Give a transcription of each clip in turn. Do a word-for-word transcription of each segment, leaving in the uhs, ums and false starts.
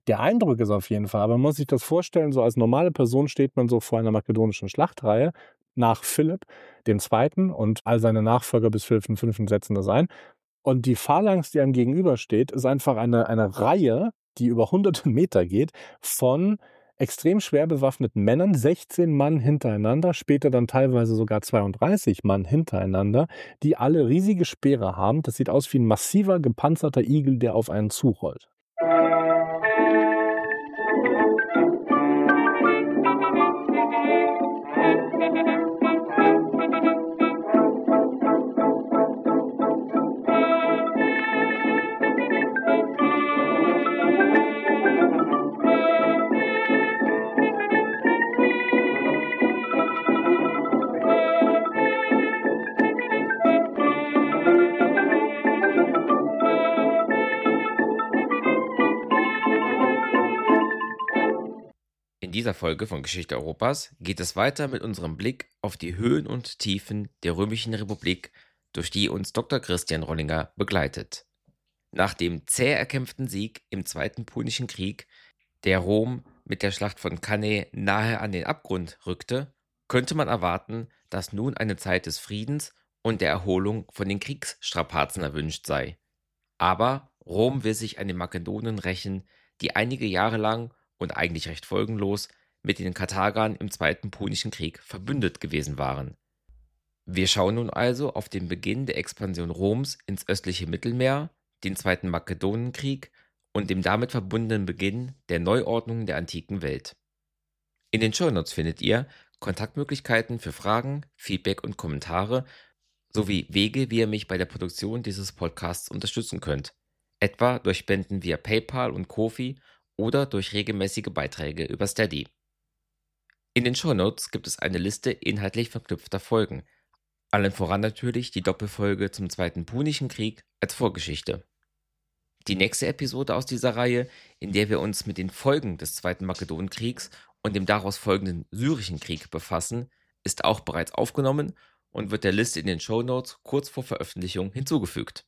Der Eindruck ist auf jeden Fall, aber man muss sich das vorstellen, so als normale Person steht man so vor einer makedonischen Schlachtreihe nach Philipp dem Zweiten und all seine Nachfolger bis Philipp dem Fünften setzen das ein. Und die Phalanx, die einem gegenübersteht, ist einfach eine eine Reihe, die über hunderte Meter geht, von extrem schwer bewaffneten Männern, sechzehn Mann hintereinander, später dann teilweise sogar zweiunddreißig Mann hintereinander, die alle riesige Speere haben. Das sieht aus wie ein massiver, gepanzerter Igel, der auf einen zurollt. In dieser Folge von Geschichte Europas geht es weiter mit unserem Blick auf die Höhen und Tiefen der Römischen Republik, durch die uns Doktor Christian Rollinger begleitet. Nach dem zäh erkämpften Sieg im Zweiten Punischen Krieg, der Rom mit der Schlacht von Cannae nahe an den Abgrund rückte, könnte man erwarten, dass nun eine Zeit des Friedens und der Erholung von den Kriegsstrapazen erwünscht sei. Aber Rom will sich an den Makedonen rächen, die einige Jahre lang und eigentlich recht folgenlos mit den Karthagern im Zweiten Punischen Krieg verbündet gewesen waren. Wir schauen nun also auf den Beginn der Expansion Roms ins östliche Mittelmeer, den Zweiten Makedonenkrieg und dem damit verbundenen Beginn der Neuordnung der antiken Welt. In den Shownotes findet ihr Kontaktmöglichkeiten für Fragen, Feedback und Kommentare sowie Wege, wie ihr mich bei der Produktion dieses Podcasts unterstützen könnt, etwa durch Spenden via PayPal und Ko-fi oder durch regelmäßige Beiträge über Steady. In den Shownotes gibt es eine Liste inhaltlich verknüpfter Folgen, allen voran natürlich die Doppelfolge zum Zweiten Punischen Krieg als Vorgeschichte. Die nächste Episode aus dieser Reihe, in der wir uns mit den Folgen des Zweiten Makedonenkriegs und dem daraus folgenden Syrischen Krieg befassen, ist auch bereits aufgenommen und wird der Liste in den Shownotes kurz vor Veröffentlichung hinzugefügt.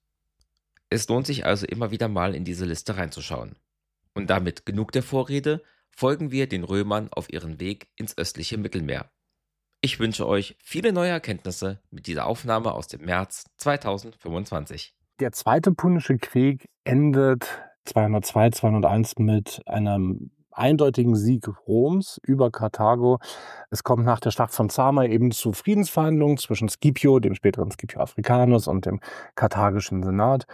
Es lohnt sich also immer wieder mal in diese Liste reinzuschauen. Und damit genug der Vorrede, folgen wir den Römern auf ihren Weg ins östliche Mittelmeer. Ich wünsche euch viele neue Erkenntnisse mit dieser Aufnahme aus dem März zweitausendfünfundzwanzig. Der Zweite Punische Krieg endet zweihundertzwei, zweihunderteins mit einem eindeutigen Sieg Roms über Karthago. Es kommt nach der Schlacht von Zama eben zu Friedensverhandlungen zwischen Scipio, dem späteren Scipio Africanus, und dem karthagischen Senat.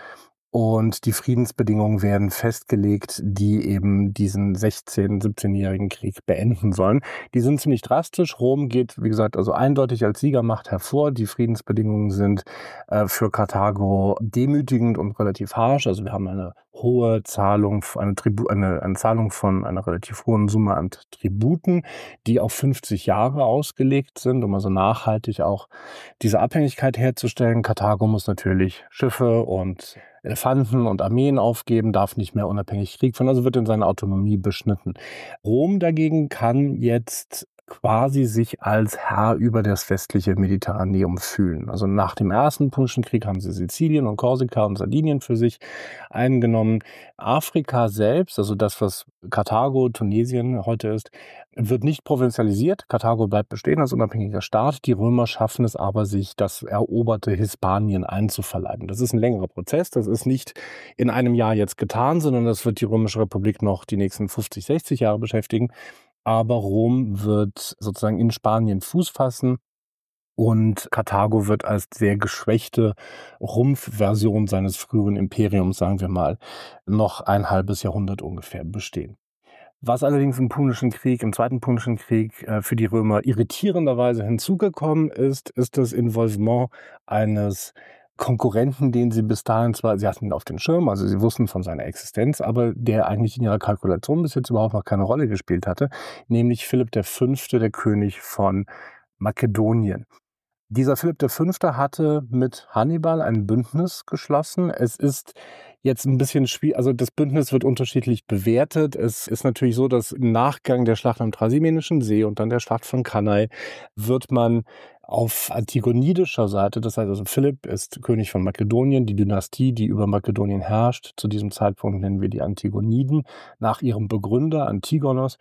Und die Friedensbedingungen werden festgelegt, die eben diesen sechzehn-, siebzehnjährigen Krieg beenden sollen. Die sind ziemlich drastisch. Rom geht, wie gesagt, also eindeutig als Siegermacht hervor. Die Friedensbedingungen sind äh, für Karthago demütigend und relativ harsch. Also wir haben eine hohe Zahlung, eine, Tribu eine, eine Zahlung von einer relativ hohen Summe an Tributen, die auf fünfzig Jahre ausgelegt sind, um also nachhaltig auch diese Abhängigkeit herzustellen. Karthago muss natürlich Schiffe und Elefanten und Armeen aufgeben, darf nicht mehr unabhängig Krieg führen, also wird in seiner Autonomie beschnitten. Rom dagegen kann jetzt quasi sich als Herr über das westliche Mediterraneum fühlen. Also nach dem Ersten Punischen Krieg haben sie Sizilien und Korsika und Sardinien für sich eingenommen. Afrika selbst, also das, was Karthago, Tunesien heute ist, wird nicht provinzialisiert. Karthago bleibt bestehen als unabhängiger Staat. Die Römer schaffen es aber, sich das eroberte Hispanien einzuverleiben. Das ist ein längerer Prozess. Das ist nicht in einem Jahr jetzt getan, sondern das wird die Römische Republik noch die nächsten fünfzig, sechzig Jahre beschäftigen. Aber Rom wird sozusagen in Spanien Fuß fassen und Karthago wird als sehr geschwächte Rumpfversion seines früheren Imperiums, sagen wir mal, noch ein halbes Jahrhundert ungefähr bestehen. Was allerdings im Punischen Krieg, im Zweiten Punischen Krieg äh, für die Römer irritierenderweise hinzugekommen ist, ist das Involvement eines Konkurrenten, den sie bis dahin zwar, sie hatten ihn auf den Schirm, also sie wussten von seiner Existenz, aber der eigentlich in ihrer Kalkulation bis jetzt überhaupt noch keine Rolle gespielt hatte, nämlich Philipp der Fünfte, der König von Makedonien. Dieser Philipp der Fünfte hatte mit Hannibal ein Bündnis geschlossen. Es ist jetzt ein bisschen schwierig, also das Bündnis wird unterschiedlich bewertet. Es ist natürlich so, dass im Nachgang der Schlacht am Trasimenischen See und dann der Schlacht von Cannae wird man auf antigonidischer Seite, das heißt also Philipp ist König von Makedonien, die Dynastie, die über Makedonien herrscht. Zu diesem Zeitpunkt nennen wir die Antigoniden nach ihrem Begründer Antigonos.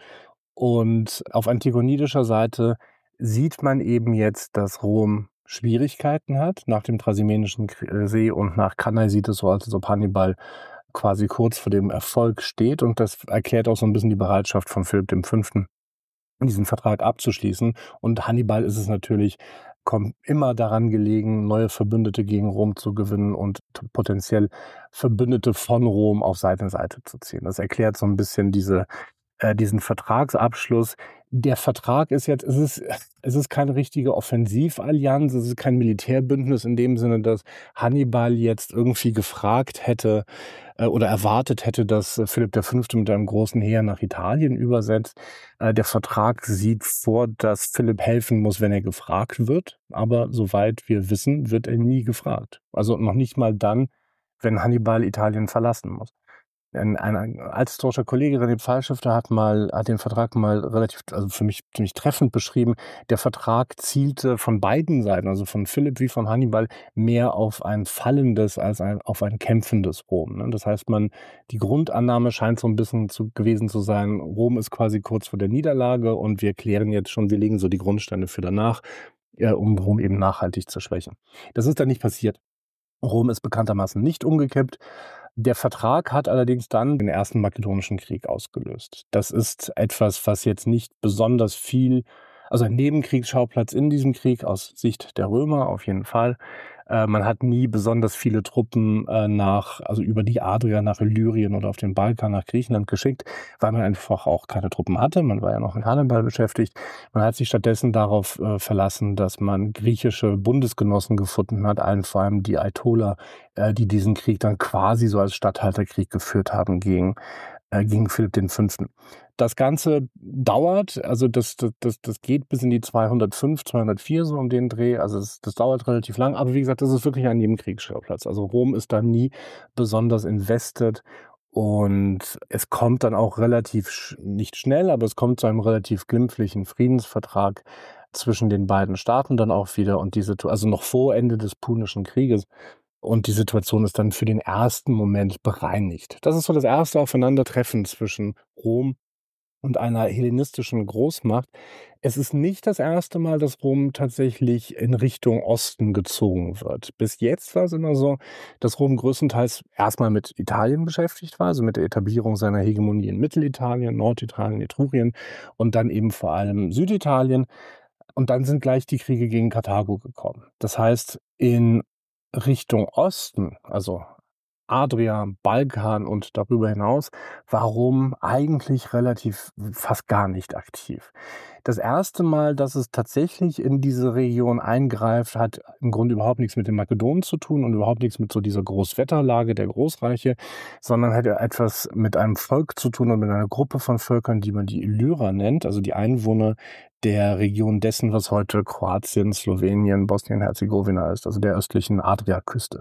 Und auf antigonidischer Seite sieht man eben jetzt, dass Rom Schwierigkeiten hat nach dem Trasimenischen See und nach Cannae sieht es so aus, als ob Hannibal quasi kurz vor dem Erfolg steht. Und das erklärt auch so ein bisschen die Bereitschaft von Philipp dem Fünften, diesen Vertrag abzuschließen. Und Hannibal ist es natürlich, kommt immer daran gelegen, neue Verbündete gegen Rom zu gewinnen und potenziell Verbündete von Rom auf seine Seite zu ziehen. Das erklärt so ein bisschen diese äh, diesen Vertragsabschluss. Der Vertrag ist jetzt, es ist, es ist keine richtige Offensivallianz, es ist kein Militärbündnis in dem Sinne, dass Hannibal jetzt irgendwie gefragt hätte äh, oder erwartet hätte, dass äh, Philipp der Fünfte mit einem großen Heer nach Italien übersetzt. Äh, der Vertrag sieht vor, dass Philipp helfen muss, wenn er gefragt wird, aber soweit wir wissen, wird er nie gefragt. Also noch nicht mal dann, wenn Hannibal Italien verlassen muss. Ein, ein althistorischer Kollege, René Pfeilschifter, hat mal, hat den Vertrag mal relativ, also für mich ziemlich treffend beschrieben. Der Vertrag zielte von beiden Seiten, also von Philipp wie von Hannibal, mehr auf ein fallendes als ein, auf ein kämpfendes Rom. Ne? Das heißt, man, die Grundannahme scheint so ein bisschen zu, gewesen zu sein, Rom ist quasi kurz vor der Niederlage und wir klären jetzt schon, wir legen so die Grundsteine für danach, äh, um Rom eben nachhaltig zu schwächen. Das ist dann nicht passiert. Rom ist bekanntermaßen nicht umgekippt. Der Vertrag hat allerdings dann den Ersten Makedonischen Krieg ausgelöst. Das ist etwas, was jetzt nicht besonders viel, also ein Nebenkriegsschauplatz in diesem Krieg aus Sicht der Römer auf jeden Fall. Äh, man hat nie besonders viele Truppen äh, nach, also über die Adria nach Illyrien oder auf den Balkan nach Griechenland geschickt, weil man einfach auch keine Truppen hatte. Man war ja noch mit Hannibal beschäftigt. Man hat sich stattdessen darauf äh, verlassen, dass man griechische Bundesgenossen gefunden hat, allen vor allem die Aetoler, äh, die diesen Krieg dann quasi so als Statthalterkrieg geführt haben gegen, äh, gegen Philipp den Fünften. Das Ganze dauert, also das, das, das geht bis in die zweihundertfünf, zweihundertvier so um den Dreh, also das, das dauert relativ lang, aber wie gesagt, das ist wirklich ein Nebenkriegsschauplatz. Also Rom ist da nie besonders invested und es kommt dann auch relativ, sch- nicht schnell, aber es kommt zu einem relativ glimpflichen Friedensvertrag zwischen den beiden Staaten dann auch wieder und diese, also noch vor Ende des Punischen Krieges. Und die Situation ist dann für den ersten Moment bereinigt. Das ist so das erste Aufeinandertreffen zwischen Rom und einer hellenistischen Großmacht. Es ist nicht das erste Mal, dass Rom tatsächlich in Richtung Osten gezogen wird. Bis jetzt war es immer so, dass Rom größtenteils erstmal mit Italien beschäftigt war, also mit der Etablierung seiner Hegemonie in Mittelitalien, Norditalien, Etrurien und dann eben vor allem Süditalien. Und dann sind gleich die Kriege gegen Karthago gekommen. Das heißt, in Richtung Osten, also Adria, Balkan und darüber hinaus, war Rom eigentlich relativ fast gar nicht aktiv. Das erste Mal, dass es tatsächlich in diese Region eingreift, hat im Grunde überhaupt nichts mit den Makedonen zu tun und überhaupt nichts mit so dieser Großwetterlage der Großreiche, sondern hat etwas mit einem Volk zu tun und mit einer Gruppe von Völkern, die man die Illyrer nennt, also die Einwohner der Region dessen, was heute Kroatien, Slowenien, Bosnien-Herzegowina ist, also der östlichen Adriaküste.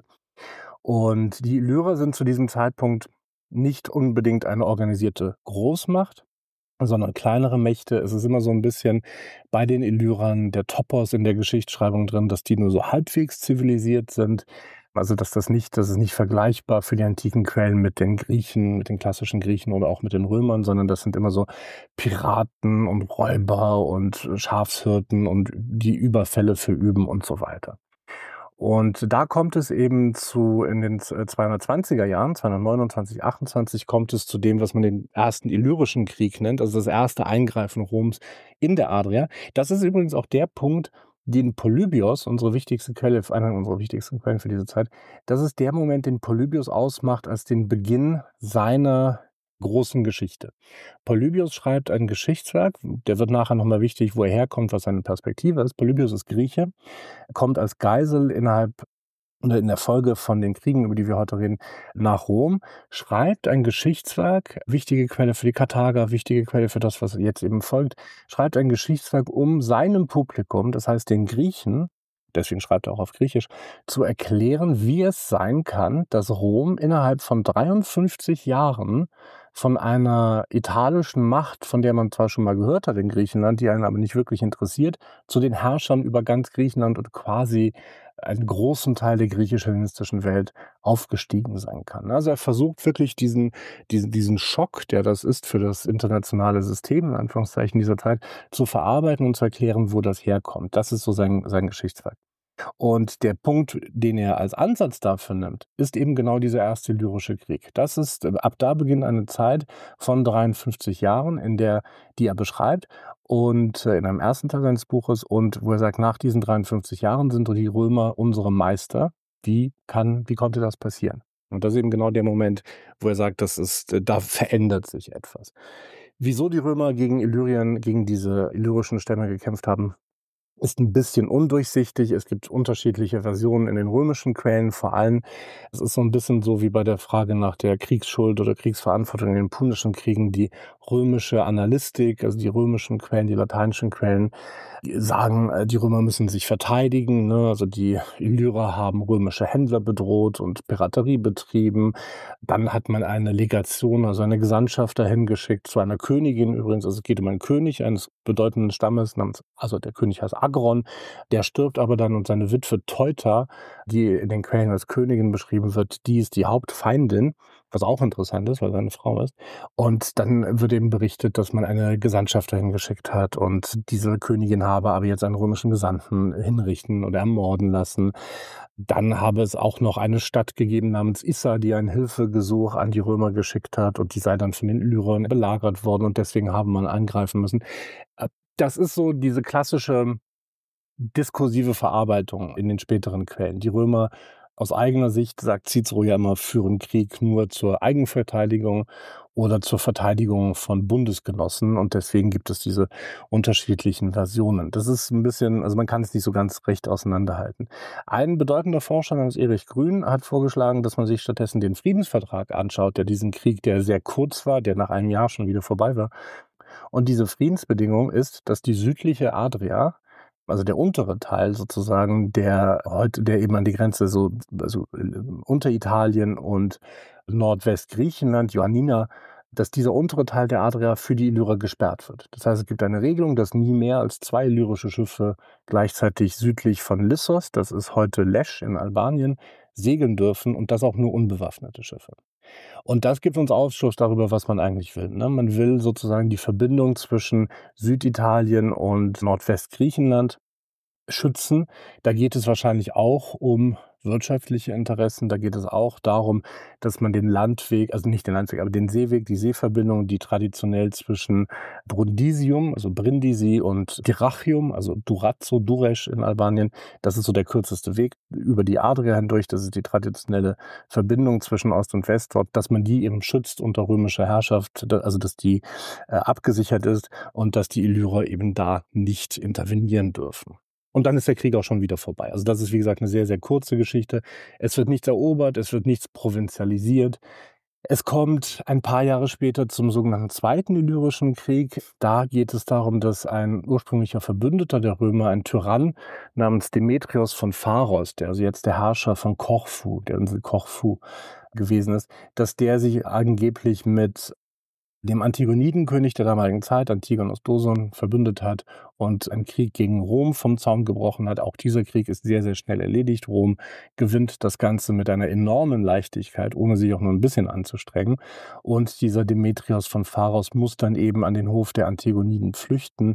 Und die Illyrer sind zu diesem Zeitpunkt nicht unbedingt eine organisierte Großmacht, sondern kleinere Mächte. Es ist immer so ein bisschen bei den Illyrern der Topos in der Geschichtsschreibung drin, dass die nur so halbwegs zivilisiert sind. Also dass das nicht, das ist nicht vergleichbar für die antiken Quellen mit den Griechen, mit den klassischen Griechen oder auch mit den Römern, sondern das sind immer so Piraten und Räuber und Schafshirten und die Überfälle verüben und so weiter. Und da kommt es eben zu, in den zweihundertzwanziger Jahren, zweihundertneunundzwanzig, achtundzwanzig, kommt es zu dem, was man den ersten Illyrischen Krieg nennt, also das erste Eingreifen Roms in der Adria. Das ist übrigens auch der Punkt, den Polybios, unsere wichtigste Quelle, einer unserer wichtigsten Quellen für diese Zeit, das ist der Moment, den Polybios ausmacht als den Beginn seiner großen Geschichte. Polybios schreibt ein Geschichtswerk, der wird nachher nochmal wichtig, wo er herkommt, was seine Perspektive ist. Polybios ist Grieche, kommt als Geisel innerhalb oder in der Folge von den Kriegen, über die wir heute reden, nach Rom, schreibt ein Geschichtswerk, wichtige Quelle für die Karthager, wichtige Quelle für das, was jetzt eben folgt, schreibt ein Geschichtswerk, um seinem Publikum, das heißt den Griechen, deswegen schreibt er auch auf Griechisch, zu erklären, wie es sein kann, dass Rom innerhalb von dreiundfünfzig Jahren von einer italischen Macht, von der man zwar schon mal gehört hat in Griechenland, die einen aber nicht wirklich interessiert, zu den Herrschern über ganz Griechenland und quasi einen großen Teil der griechisch-hellenistischen Welt aufgestiegen sein kann. Also er versucht wirklich diesen, diesen, diesen Schock, der das ist für das internationale System, in Anführungszeichen dieser Zeit, zu verarbeiten und zu erklären, wo das herkommt. Das ist so sein, sein Geschichtswerk. Und der Punkt, den er als Ansatz dafür nimmt, ist eben genau dieser erste Illyrische Krieg. Das ist, ab da beginnt eine Zeit von dreiundfünfzig Jahren, in der, die er beschreibt, und in einem ersten Teil seines Buches, und wo er sagt, nach diesen dreiundfünfzig Jahren sind die Römer unsere Meister. Wie kann, wie konnte das passieren? Und das ist eben genau der Moment, wo er sagt, das ist, da verändert sich etwas. Wieso die Römer gegen Illyrien, gegen diese illyrischen Stämme gekämpft haben, ist ein bisschen undurchsichtig. Es gibt unterschiedliche Versionen in den römischen Quellen. Vor allem, es ist so ein bisschen so wie bei der Frage nach der Kriegsschuld oder Kriegsverantwortung in den Punischen Kriegen. Die römische Annalistik, also die römischen Quellen, die lateinischen Quellen, die sagen, die Römer müssen sich verteidigen, ne? Also die Illyrer haben römische Händler bedroht und Piraterie betrieben. Dann hat man eine Legation, also eine Gesandtschaft dahin geschickt zu einer Königin übrigens. Also es geht um einen König eines bedeutenden Stammes namens, also der König heißt Agron, der stirbt aber dann, und seine Witwe Teuta, die in den Quellen als Königin beschrieben wird, die ist die Hauptfeindin, was auch interessant ist, weil sie eine Frau ist. Und dann wird eben berichtet, dass man eine Gesandtschaft dahin geschickt hat und diese Königin habe aber jetzt einen römischen Gesandten hinrichten oder ermorden lassen. Dann habe es auch noch eine Stadt gegeben namens Issa, die ein Hilfegesuch an die Römer geschickt hat, und die sei dann von den Illyrern belagert worden und deswegen habe man angreifen müssen. Das ist so diese klassische diskursive Verarbeitung in den späteren Quellen. Die Römer aus eigener Sicht, sagt Cicero ja immer, führen Krieg nur zur Eigenverteidigung oder zur Verteidigung von Bundesgenossen, und deswegen gibt es diese unterschiedlichen Versionen. Das ist ein bisschen, also man kann es nicht so ganz recht auseinanderhalten. Ein bedeutender Forscher namens Erich Grün hat vorgeschlagen, dass man sich stattdessen den Friedensvertrag anschaut, der diesen Krieg, der sehr kurz war, der nach einem Jahr schon wieder vorbei war. Und diese Friedensbedingung ist, dass die südliche Adria, also der untere Teil sozusagen, der heute, der eben an die Grenze so, also Unteritalien und Nordwestgriechenland, Ioannina, dass dieser untere Teil der Adria für die Illyrer gesperrt wird. Das heißt, es gibt eine Regelung, dass nie mehr als zwei illyrische Schiffe gleichzeitig südlich von Lissos, das ist heute Lesch in Albanien, segeln dürfen, und das auch nur unbewaffnete Schiffe. Und das gibt uns Aufschluss darüber, was man eigentlich will. Ne? Man will sozusagen die Verbindung zwischen Süditalien und Nordwestgriechenland schützen. Da geht es wahrscheinlich auch um wirtschaftliche Interessen. Da geht es auch darum, dass man den Landweg, also nicht den Landweg, aber den Seeweg, die Seeverbindung, die traditionell zwischen Brundisium, also Brindisi, und Dyrrhachium, also Durazzo, Durrës in Albanien, das ist so der kürzeste Weg über die Adria hindurch. Das ist die traditionelle Verbindung zwischen Ost und West dort, dass man die eben schützt unter römischer Herrschaft, also dass die äh, abgesichert ist und dass die Illyrer eben da nicht intervenieren dürfen. Und dann ist der Krieg auch schon wieder vorbei. Also das ist, wie gesagt, eine sehr, sehr kurze Geschichte. Es wird nichts erobert, es wird nichts provinzialisiert. Es kommt ein paar Jahre später zum sogenannten Zweiten Illyrischen Krieg. Da geht es darum, dass ein ursprünglicher Verbündeter der Römer, ein Tyrann namens Demetrios von Pharos, der also jetzt der Herrscher von Korfu, der Insel Korfu gewesen ist, dass der sich angeblich mit dem Antigonidenkönig der damaligen Zeit, Antigonos Doson, verbündet hat und einen Krieg gegen Rom vom Zaun gebrochen hat. Auch dieser Krieg ist sehr, sehr schnell erledigt. Rom gewinnt das Ganze mit einer enormen Leichtigkeit, ohne sich auch nur ein bisschen anzustrengen. Und dieser Demetrios von Pharos muss dann eben an den Hof der Antigoniden flüchten.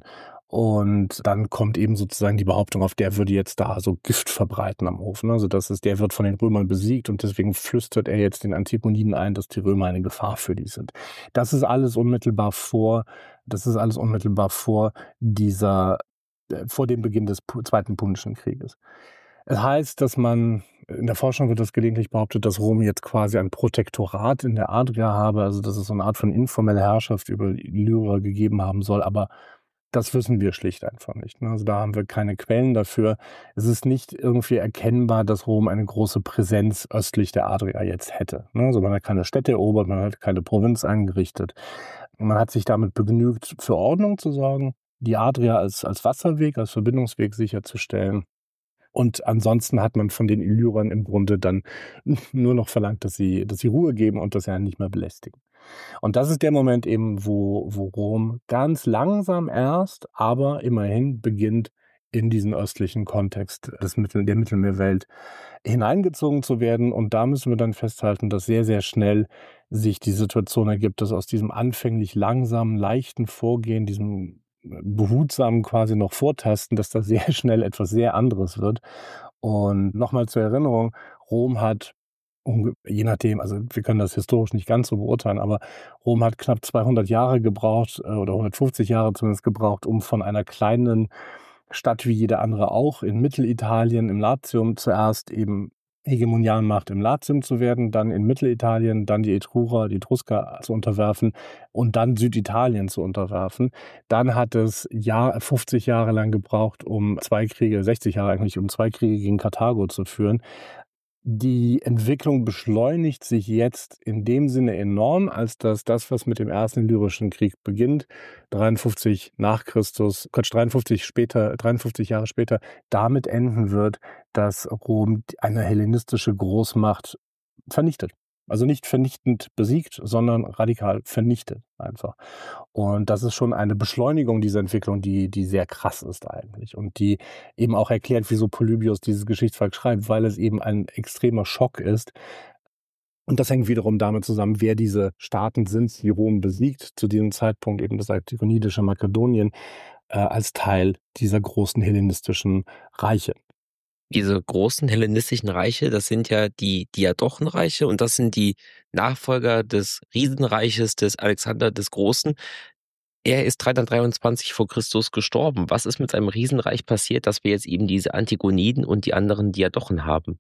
Und dann kommt eben sozusagen die Behauptung auf, der würde jetzt da so Gift verbreiten am Hof. Also das ist, der wird von den Römern besiegt, und deswegen flüstert er jetzt den Antigoniden ein, dass die Römer eine Gefahr für die sind. Das ist alles unmittelbar vor, das ist alles unmittelbar vor dieser, äh, vor dem Beginn des Zweiten Punischen Krieges. Es heißt, dass man, in der Forschung wird das gelegentlich behauptet, dass Rom jetzt quasi ein Protektorat in der Adria habe, also dass es so eine Art von informeller Herrschaft über die Illyrer gegeben haben soll, aber das wissen wir schlicht einfach nicht. Also da haben wir keine Quellen dafür. Es ist nicht irgendwie erkennbar, dass Rom eine große Präsenz östlich der Adria jetzt hätte. Also man hat keine Städte erobert, man hat keine Provinz eingerichtet. Man hat sich damit begnügt, für Ordnung zu sorgen, die Adria als, als Wasserweg, als Verbindungsweg sicherzustellen Und ansonsten hat man von den Illyrern im Grunde dann nur noch verlangt, dass sie, dass sie Ruhe geben und dass sie einen nicht mehr belästigen. Und das ist der Moment eben, wo, wo Rom ganz langsam erst, aber immerhin beginnt, in diesen östlichen Kontext des Mittel, der Mittelmeerwelt hineingezogen zu werden. Und da müssen wir dann festhalten, dass sehr, sehr schnell sich die Situation ergibt, dass aus diesem anfänglich langsamen, leichten Vorgehen, diesem behutsamen quasi noch Vortasten, dass da sehr schnell etwas sehr anderes wird. Und nochmal zur Erinnerung, Rom hat, unge- je nachdem, also wir können das historisch nicht ganz so beurteilen, aber Rom hat knapp zweihundert Jahre gebraucht, äh, oder hundertfünfzig Jahre zumindest gebraucht, um von einer kleinen Stadt wie jede andere auch in Mittelitalien, im Latium, zuerst eben Hegemonialmacht im Latium zu werden, dann in Mittelitalien, dann die Etrurer, die Etrusker zu unterwerfen und dann Süditalien zu unterwerfen. Dann hat es Jahr, fünfzig Jahre lang gebraucht, um zwei Kriege, sechzig Jahre eigentlich, um zwei Kriege gegen Karthago zu führen. Die Entwicklung beschleunigt sich jetzt in dem Sinne enorm, als dass das, was mit dem ersten Illyrischen Krieg beginnt, dreiundfünfzig nach Christus, Quatsch, dreiundfünfzig später, dreiundfünfzig Jahre später, damit enden wird, dass Rom eine hellenistische Großmacht vernichtet. Also nicht vernichtend besiegt, sondern radikal vernichtet einfach. Und das ist schon eine Beschleunigung dieser Entwicklung, die, die sehr krass ist eigentlich und die eben auch erklärt, wieso Polybios dieses Geschichtswerk schreibt, weil es eben ein extremer Schock ist. Und das hängt wiederum damit zusammen, wer diese Staaten sind, die Rom besiegt, zu diesem Zeitpunkt eben das antigonidische Makedonien, äh, als Teil dieser großen hellenistischen Reiche. Diese großen hellenistischen Reiche, das sind ja die Diadochenreiche und das sind die Nachfolger des Riesenreiches des Alexander des Großen. Er ist dreihundertdreiundzwanzig vor Christus gestorben. Was ist mit seinem Riesenreich passiert, dass wir jetzt eben diese Antigoniden und die anderen Diadochen haben?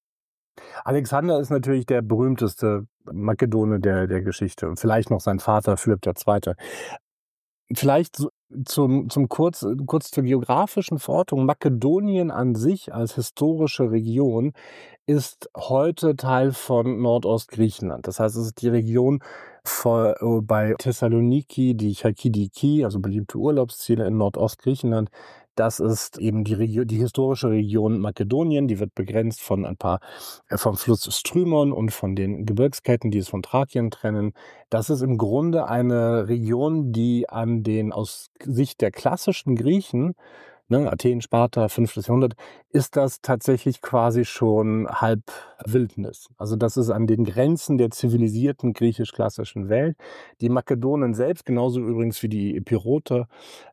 Alexander ist natürlich der berühmteste Makedone der, der Geschichte und vielleicht noch sein Vater Philipp der Zweite. Vielleicht so zum, zum kurz, kurz zur geografischen Verortung. Makedonien an sich als historische Region ist heute Teil von Nordostgriechenland. Das heißt, es ist die Region vor, äh, bei Thessaloniki, die Chalkidiki, also beliebte Urlaubsziele in Nordostgriechenland. Das ist eben die, Regio- die historische Region Makedonien. Die wird begrenzt von ein paar, äh, vom Fluss Strymon und von den Gebirgsketten, die es von Thrakien trennen. Das ist im Grunde eine Region, die an den, aus Sicht der klassischen Griechen, ne, Athen, Sparta, fünftes Jahrhundert, ist das tatsächlich quasi schon halb Wildnis. Also das ist an den Grenzen der zivilisierten griechisch-klassischen Welt. Die Makedonen selbst, genauso übrigens wie die Epiroter,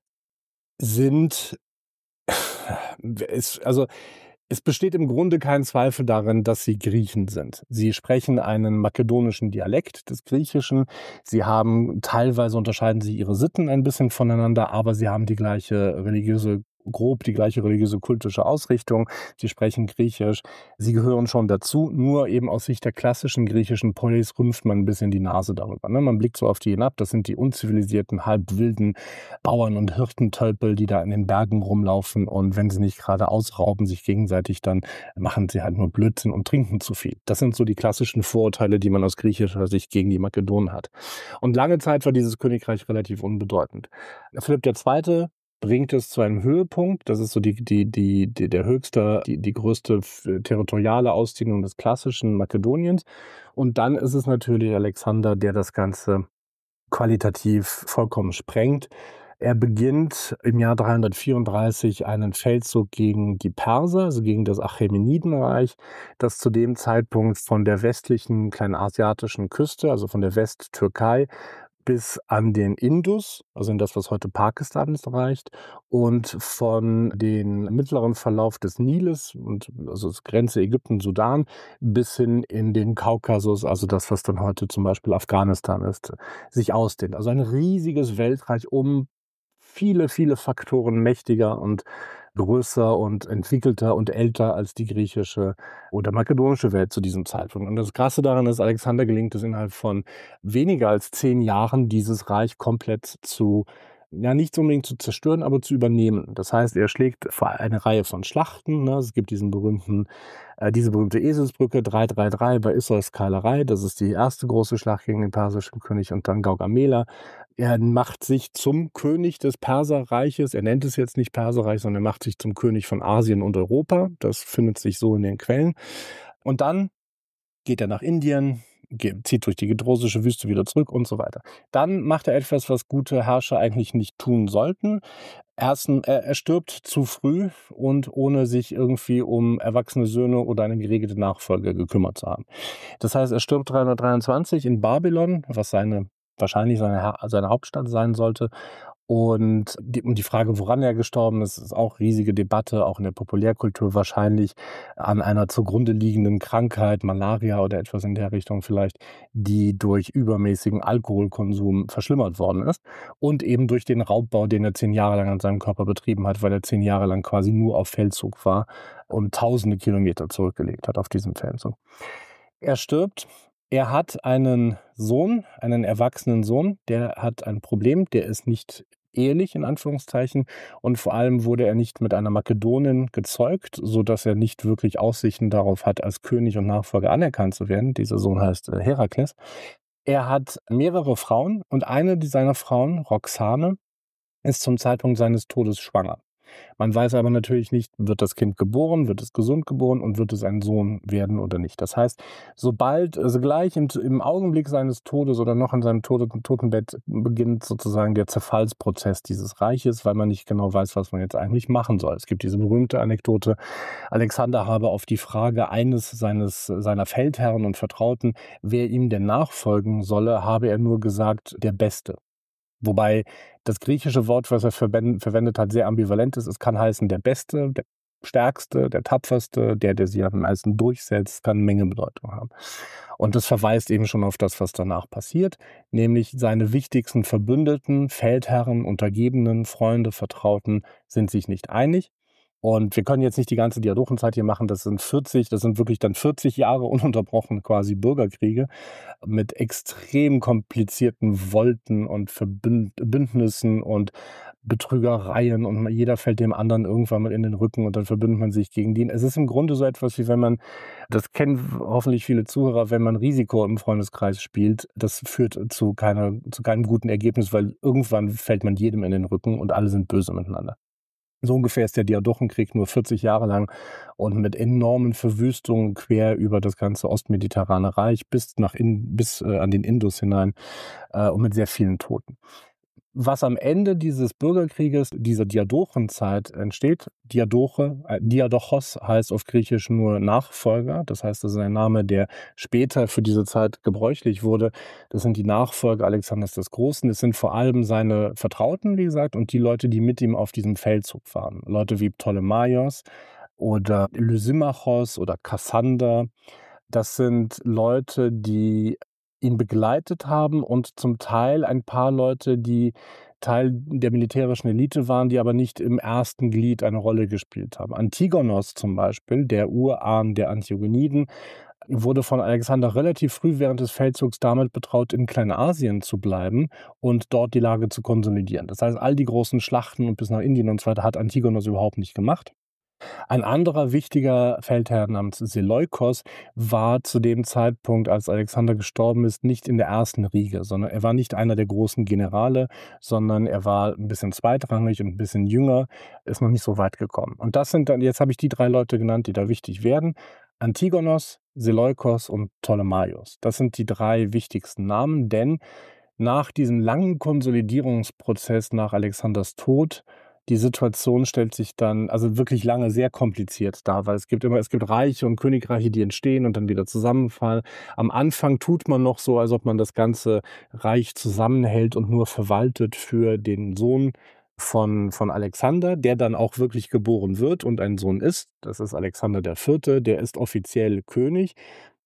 sind, es, also es besteht im Grunde kein Zweifel darin, dass sie Griechen sind. Sie sprechen einen makedonischen Dialekt des Griechischen. Sie haben, teilweise unterscheiden sie ihre Sitten ein bisschen voneinander, aber sie haben die gleiche religiöse, grob die gleiche religiöse kultische Ausrichtung. Sie sprechen Griechisch. Sie gehören schon dazu, nur eben aus Sicht der klassischen griechischen Polis rümpft man ein bisschen die Nase darüber. Ne? Man blickt so auf die hinab. Das sind die unzivilisierten, halb wilden Bauern- und Hirtentölpel, die da in den Bergen rumlaufen und wenn sie nicht gerade ausrauben, sich gegenseitig, dann machen sie halt nur Blödsinn und trinken zu viel. Das sind so die klassischen Vorurteile, die man aus griechischer Sicht gegen die Makedonen hat. Und lange Zeit war dieses Königreich relativ unbedeutend. Philipp der Zweite bringt es zu einem Höhepunkt. Das ist so die, die, die, die, der höchste, die, die größte f- territoriale Ausdehnung des klassischen Makedoniens. Und dann ist es natürlich Alexander, der das Ganze qualitativ vollkommen sprengt. Er beginnt im Jahr dreihundertvierunddreißig einen Feldzug gegen die Perser, also gegen das Achämenidenreich, das zu dem Zeitpunkt von der westlichen kleinasiatischen Küste, also von der Westtürkei, bis an den Indus, also in das, was heute Pakistan ist, reicht, und von den mittleren Verlauf des Niles, und also Grenze Ägypten, Sudan, bis hin in den Kaukasus, also das, was dann heute zum Beispiel Afghanistan ist, sich ausdehnt. Also ein riesiges Weltreich, um viele, viele Faktoren mächtiger und größer und entwickelter und älter als die griechische oder makedonische Welt zu diesem Zeitpunkt. Und das Krasse daran ist, Alexander gelingt es innerhalb von weniger als zehn Jahren, dieses Reich komplett zu ja nicht unbedingt zu zerstören, aber zu übernehmen. Das heißt, er schlägt vor eine Reihe von Schlachten. Ne? Es gibt diesen berühmten, äh, diese berühmte Eselsbrücke drei drei drei bei Issos Keilerei. Das ist die erste große Schlacht gegen den persischen König und dann Gaugamela. Er macht sich zum König des Perserreiches. Er nennt es jetzt nicht Perserreich, sondern er macht sich zum König von Asien und Europa. Das findet sich so in den Quellen. Und dann geht er nach Indien, geht, zieht durch die gedrosische Wüste wieder zurück und so weiter. Dann macht er etwas, was gute Herrscher eigentlich nicht tun sollten. Erstens, er, er stirbt zu früh und ohne sich irgendwie um erwachsene Söhne oder eine geregelte Nachfolge gekümmert zu haben. Das heißt, er stirbt dreihundertdreiundzwanzig in Babylon, was seine wahrscheinlich seine, seine Hauptstadt sein sollte. Und die, um die Frage, woran er gestorben ist, ist auch riesige Debatte, auch in der Populärkultur wahrscheinlich an einer zugrunde liegenden Krankheit, Malaria oder etwas in der Richtung vielleicht, die durch übermäßigen Alkoholkonsum verschlimmert worden ist und eben durch den Raubbau, den er zehn Jahre lang an seinem Körper betrieben hat, weil er zehn Jahre lang quasi nur auf Feldzug war und tausende Kilometer zurückgelegt hat auf diesem Feldzug. Er stirbt. Er hat einen Sohn, einen erwachsenen Sohn, der hat ein Problem, der ist nicht ehelich in Anführungszeichen und vor allem wurde er nicht mit einer Makedonin gezeugt, sodass er nicht wirklich Aussichten darauf hat, als König und Nachfolger anerkannt zu werden. Dieser Sohn heißt äh, Herakles. Er hat mehrere Frauen und eine seiner Frauen, Roxane, ist zum Zeitpunkt seines Todes schwanger. Man weiß aber natürlich nicht, wird das Kind geboren, wird es gesund geboren und wird es ein Sohn werden oder nicht. Das heißt, sobald, also gleich im, im Augenblick seines Todes oder noch in seinem Tod, Totenbett beginnt sozusagen der Zerfallsprozess dieses Reiches, weil man nicht genau weiß, was man jetzt eigentlich machen soll. Es gibt diese berühmte Anekdote, Alexander habe auf die Frage eines seines, seiner Feldherren und Vertrauten, wer ihm denn nachfolgen solle, habe er nur gesagt, der Beste. Wobei das griechische Wort, was er verwendet hat, sehr ambivalent ist. Es kann heißen der Beste, der Stärkste, der Tapferste, der, der sie am meisten durchsetzt, kann eine Menge Bedeutung haben. Und das verweist eben schon auf das, was danach passiert, nämlich seine wichtigsten Verbündeten, Feldherren, Untergebenen, Freunde, Vertrauten sind sich nicht einig. Und wir können jetzt nicht die ganze Diadochenzeit hier machen, das sind vierzig, das sind wirklich dann vierzig Jahre ununterbrochen quasi Bürgerkriege mit extrem komplizierten Volten und Verbündnissen und Betrügereien und jeder fällt dem anderen irgendwann mal in den Rücken und dann verbündet man sich gegen den. Es ist im Grunde so etwas, wie wenn man, das kennen hoffentlich viele Zuhörer, wenn man Risiko im Freundeskreis spielt, das führt zu, keiner, zu keinem guten Ergebnis, weil irgendwann fällt man jedem in den Rücken und alle sind böse miteinander. So ungefähr ist der Diadochenkrieg nur vierzig Jahre lang und mit enormen Verwüstungen quer über das ganze ostmediterrane Reich bis, nach in, bis äh, an den Indus hinein äh, und mit sehr vielen Toten. Was am Ende dieses Bürgerkrieges, dieser Diadochenzeit entsteht, Diadoche, äh, Diadochos heißt auf Griechisch nur Nachfolger, das heißt, das ist ein Name, der später für diese Zeit gebräuchlich wurde. Das sind die Nachfolger Alexanders des Großen, es sind vor allem seine Vertrauten, wie gesagt, und die Leute, die mit ihm auf diesem Feldzug waren. Leute wie Ptolemaios oder Lysimachos oder Kassander. Das sind Leute, die ihn begleitet haben und zum Teil ein paar Leute, die Teil der militärischen Elite waren, die aber nicht im ersten Glied eine Rolle gespielt haben. Antigonos zum Beispiel, der Urahn der Antigoniden, wurde von Alexander relativ früh während des Feldzugs damit betraut, in Kleinasien zu bleiben und dort die Lage zu konsolidieren. Das heißt, all die großen Schlachten und bis nach Indien und so weiter hat Antigonos überhaupt nicht gemacht. Ein anderer wichtiger Feldherr namens Seleukos war zu dem Zeitpunkt, als Alexander gestorben ist, nicht in der ersten Riege, sondern er war nicht einer der großen Generale, sondern er war ein bisschen zweitrangig und ein bisschen jünger, ist noch nicht so weit gekommen. Und das sind dann, jetzt habe ich die drei Leute genannt, die da wichtig werden. Antigonos, Seleukos und Ptolemaios. Das sind die drei wichtigsten Namen, denn nach diesem langen Konsolidierungsprozess nach Alexanders Tod, die Situation stellt sich dann also wirklich lange sehr kompliziert dar, weil es gibt immer, es gibt Reiche und Königreiche, die entstehen und dann wieder zusammenfallen. Am Anfang tut man noch so, als ob man das ganze Reich zusammenhält und nur verwaltet für den Sohn von, von Alexander, der dann auch wirklich geboren wird und ein Sohn ist. Das ist Alexander der Vierte, der ist offiziell König.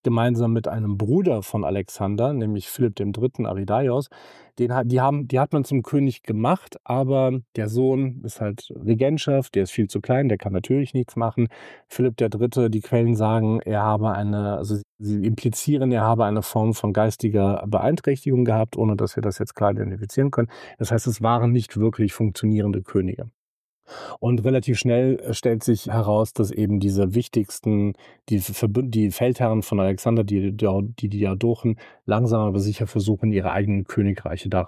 gemeinsam mit einem Bruder von Alexander, nämlich Philipp dem Dritten Arrhidaios. Den, hat- die, haben, die hat man zum König gemacht, aber der Sohn ist halt Regentschaft, der ist viel zu klein, der kann natürlich nichts machen. Philipp der Dritte, die Quellen sagen, er habe eine, also sie implizieren, er habe eine Form von geistiger Beeinträchtigung gehabt, ohne dass wir das jetzt klar identifizieren können. Das heißt, es waren nicht wirklich funktionierende Könige. Und relativ schnell äh, stellt sich heraus, dass eben diese wichtigsten, die, Verbünd die Feldherren von Alexander, die, die Diadochen, langsam aber sicher versuchen, ihre eigenen Königreiche da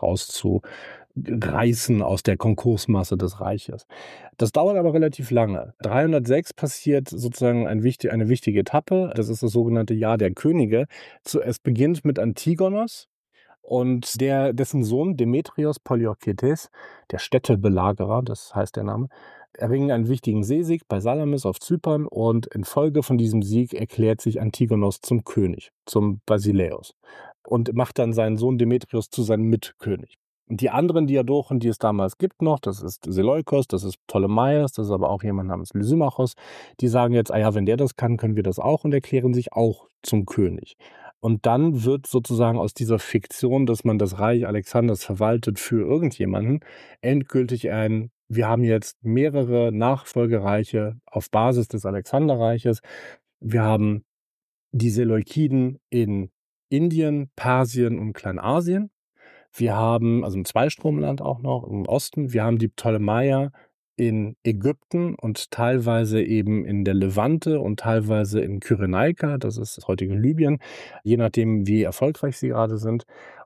rauszureißen aus der Konkursmasse des Reiches. Das dauert aber relativ lange. dreihundertsechs passiert sozusagen ein wichtig, eine wichtige Etappe. Das ist das sogenannte Jahr der Könige. Es beginnt mit Antigonos. Und der, dessen Sohn Demetrios Poliorketes, der Städtebelagerer, das heißt der Name, erringen einen wichtigen Seesieg bei Salamis auf Zypern und infolge von diesem Sieg erklärt sich Antigonos zum König, zum Basileus und macht dann seinen Sohn Demetrios zu seinem Mitkönig. Und die anderen Diadochen, die es damals gibt noch, das ist Seleukos, das ist Ptolemaios, das ist aber auch jemand namens Lysimachos, die sagen jetzt, ah ja, wenn der das kann, können wir das auch und erklären sich auch zum König. Und dann wird sozusagen aus dieser Fiktion, dass man das Reich Alexanders verwaltet für irgendjemanden, endgültig ein, wir haben jetzt mehrere Nachfolgereiche auf Basis des Alexanderreiches. Wir haben die Seleukiden in Indien, Persien und Kleinasien. Wir haben, also im Zweistromland auch noch, im Osten, wir haben die Ptolemaier in Ägypten und teilweise eben in der Levante und teilweise in Kyrenaika, das ist das heutige Libyen, je nachdem, wie erfolgreich sie gerade sind.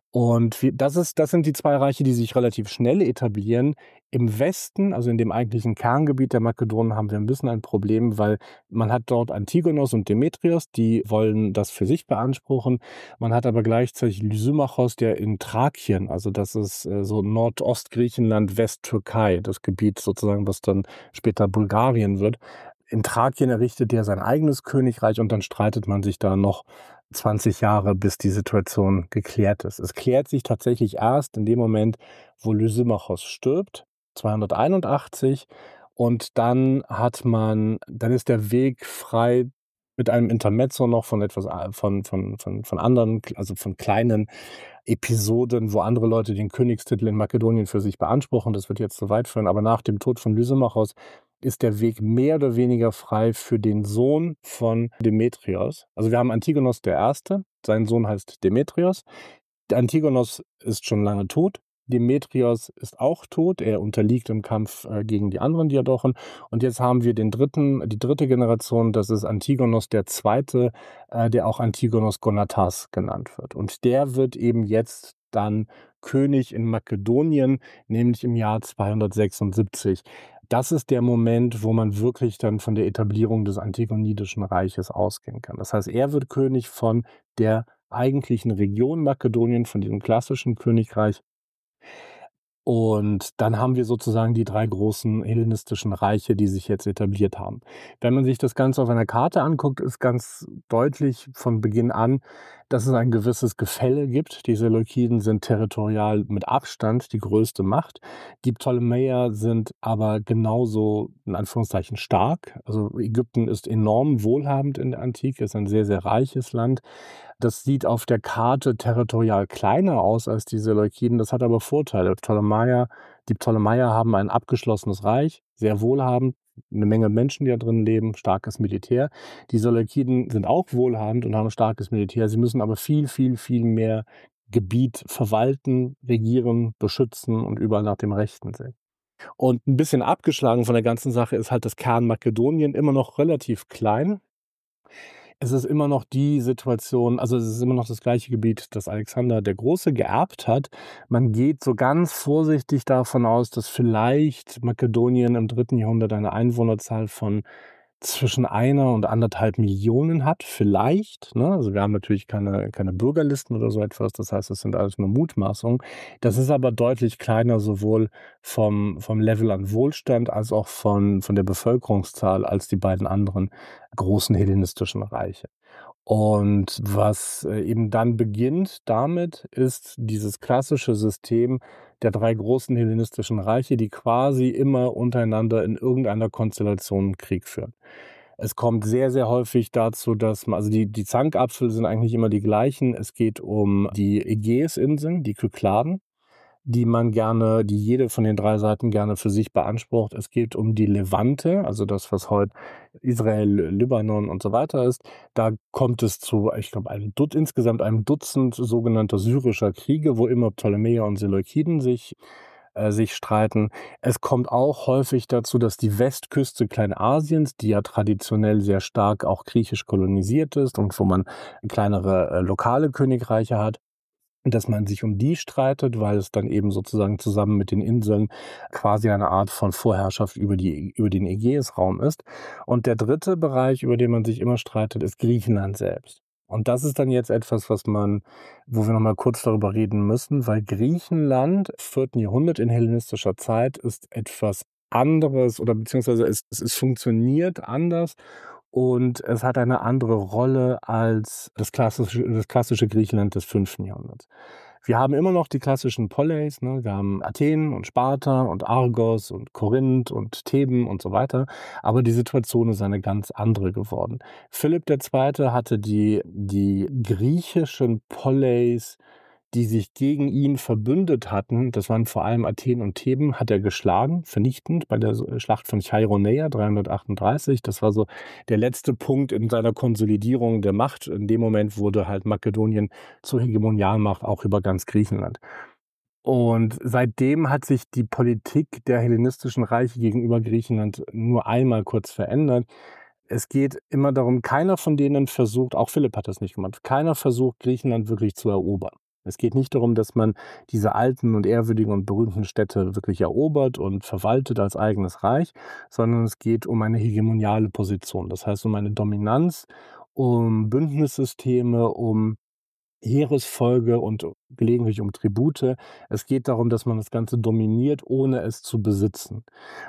Und wir, das, ist, das sind die zwei Reiche, die sich relativ schnell etablieren. Im Westen, also in dem eigentlichen Kerngebiet der Makedonen, haben wir ein bisschen ein Problem, weil man hat dort Antigonos und Demetrios, die wollen das für sich beanspruchen. Man hat aber gleichzeitig Lysimachos, der in Thrakien, also das ist äh, so Nordostgriechenland, Westtürkei, das Gebiet sozusagen, was dann später Bulgarien wird. In Thrakien errichtet er sein eigenes Königreich und dann streitet man sich da noch zwanzig Jahre, bis die Situation geklärt ist. Es klärt sich tatsächlich erst in dem Moment, wo Lysimachos stirbt, zweihunderteinundachtzig, und dann hat man, dann ist der Weg frei mit einem Intermezzo noch von etwas, von, von, von, von anderen, also von kleinen Episoden, wo andere Leute den Königstitel in Makedonien für sich beanspruchen. Das wird jetzt zu weit führen, aber nach dem Tod von Lysimachos ist der Weg mehr oder weniger frei für den Sohn von Demetrios. Also wir haben Antigonos der Erste, sein Sohn heißt Demetrios. Der Antigonos ist schon lange tot. Demetrios ist auch tot. Er unterliegt im Kampf äh, gegen die anderen Diadochen. Und jetzt haben wir den dritten, die dritte Generation, das ist Antigonos der Zweite, äh, der auch Antigonos Gonatas genannt wird. Und der wird eben jetzt dann König in Makedonien, nämlich im Jahr zweihundertsechsundsiebzig. Das ist der Moment, wo man wirklich dann von der Etablierung des Antigonidischen Reiches ausgehen kann. Das heißt, er wird König von der eigentlichen Region Makedonien, von diesem klassischen Königreich. Und dann haben wir sozusagen die drei großen hellenistischen Reiche, die sich jetzt etabliert haben. Wenn man sich das Ganze auf einer Karte anguckt, ist ganz deutlich von Beginn an, dass es ein gewisses Gefälle gibt. Die Seleukiden sind territorial mit Abstand die größte Macht. Die Ptolemäer sind aber genauso in Anführungszeichen stark. Also Ägypten ist enorm wohlhabend in der Antike, ist ein sehr, sehr reiches Land. Das sieht auf der Karte territorial kleiner aus als die Seleukiden. Das hat aber Vorteile. Ptolemäer, die Ptolemäer haben ein abgeschlossenes Reich, sehr wohlhabend, eine Menge Menschen, die da drin leben, starkes Militär. Die Seleukiden sind auch wohlhabend und haben starkes Militär. Sie müssen aber viel, viel, viel mehr Gebiet verwalten, regieren, beschützen und überall nach dem Rechten sehen. Und ein bisschen abgeschlagen von der ganzen Sache ist halt das Kern Makedonien, immer noch relativ klein. Es ist immer noch die Situation, also es ist immer noch das gleiche Gebiet, das Alexander der Große geerbt hat. Man geht so ganz vorsichtig davon aus, dass vielleicht Makedonien im dritten Jahrhundert eine Einwohnerzahl von zwischen einer und anderthalb Millionen hat, vielleicht. Ne? Also wir haben natürlich keine, keine Bürgerlisten oder so etwas, das heißt, es sind alles nur Mutmaßungen. Das ist aber deutlich kleiner, sowohl vom, vom Level an Wohlstand als auch von, von der Bevölkerungszahl als die beiden anderen großen hellenistischen Reiche. Und was eben dann beginnt damit, ist dieses klassische System der drei großen hellenistischen Reiche, die quasi immer untereinander in irgendeiner Konstellation Krieg führen. Es kommt sehr, sehr häufig dazu, dass man, also die, die Zankapfel sind eigentlich immer die gleichen. Es geht um die Ägäisinseln, die Kykladen, die man gerne, die jede von den drei Seiten gerne für sich beansprucht. Es geht um die Levante, also das, was heute Israel, Libanon und so weiter ist. Da kommt es zu, ich glaube, einem Dut, insgesamt einem Dutzend sogenannter syrischer Kriege, wo immer Ptolemäer und Seleukiden sich äh, sich streiten. Es kommt auch häufig dazu, dass die Westküste Kleinasiens, die ja traditionell sehr stark auch griechisch kolonisiert ist und wo man kleinere äh, lokale Königreiche hat, dass man sich um die streitet, weil es dann eben sozusagen zusammen mit den Inseln quasi eine Art von Vorherrschaft über die, über den Ägäisraum ist. Und der dritte Bereich, über den man sich immer streitet, ist Griechenland selbst. Und das ist dann jetzt etwas, was man, wo wir nochmal kurz darüber reden müssen, weil Griechenland im vierten Jahrhundert in hellenistischer Zeit ist etwas anderes oder beziehungsweise es, es funktioniert anders. Und es hat eine andere Rolle als das klassische, das klassische Griechenland des fünften Jahrhunderts. Wir haben immer noch die klassischen Poleis, ne? Wir haben Athen und Sparta und Argos und Korinth und Theben und so weiter. Aber die Situation ist eine ganz andere geworden. Philipp der Zweite hatte die, die griechischen Poleis, die sich gegen ihn verbündet hatten, das waren vor allem Athen und Theben, hat er geschlagen, vernichtend, bei der Schlacht von Chaironeia dreihundertachtunddreißig. Das war so der letzte Punkt in seiner Konsolidierung der Macht. In dem Moment wurde halt Makedonien zur Hegemonialmacht, auch über ganz Griechenland. Und seitdem hat sich die Politik der hellenistischen Reiche gegenüber Griechenland nur einmal kurz verändert. Es geht immer darum, keiner von denen versucht, auch Philipp hat das nicht gemacht, keiner versucht, Griechenland wirklich zu erobern. Es geht nicht darum, dass man diese alten und ehrwürdigen und berühmten Städte wirklich erobert und verwaltet als eigenes Reich, sondern es geht um eine hegemoniale Position. Das heißt, um eine Dominanz, um Bündnissysteme, um Heeresfolge und gelegentlich um Tribute. Es geht darum, dass man das Ganze dominiert, ohne es zu besitzen.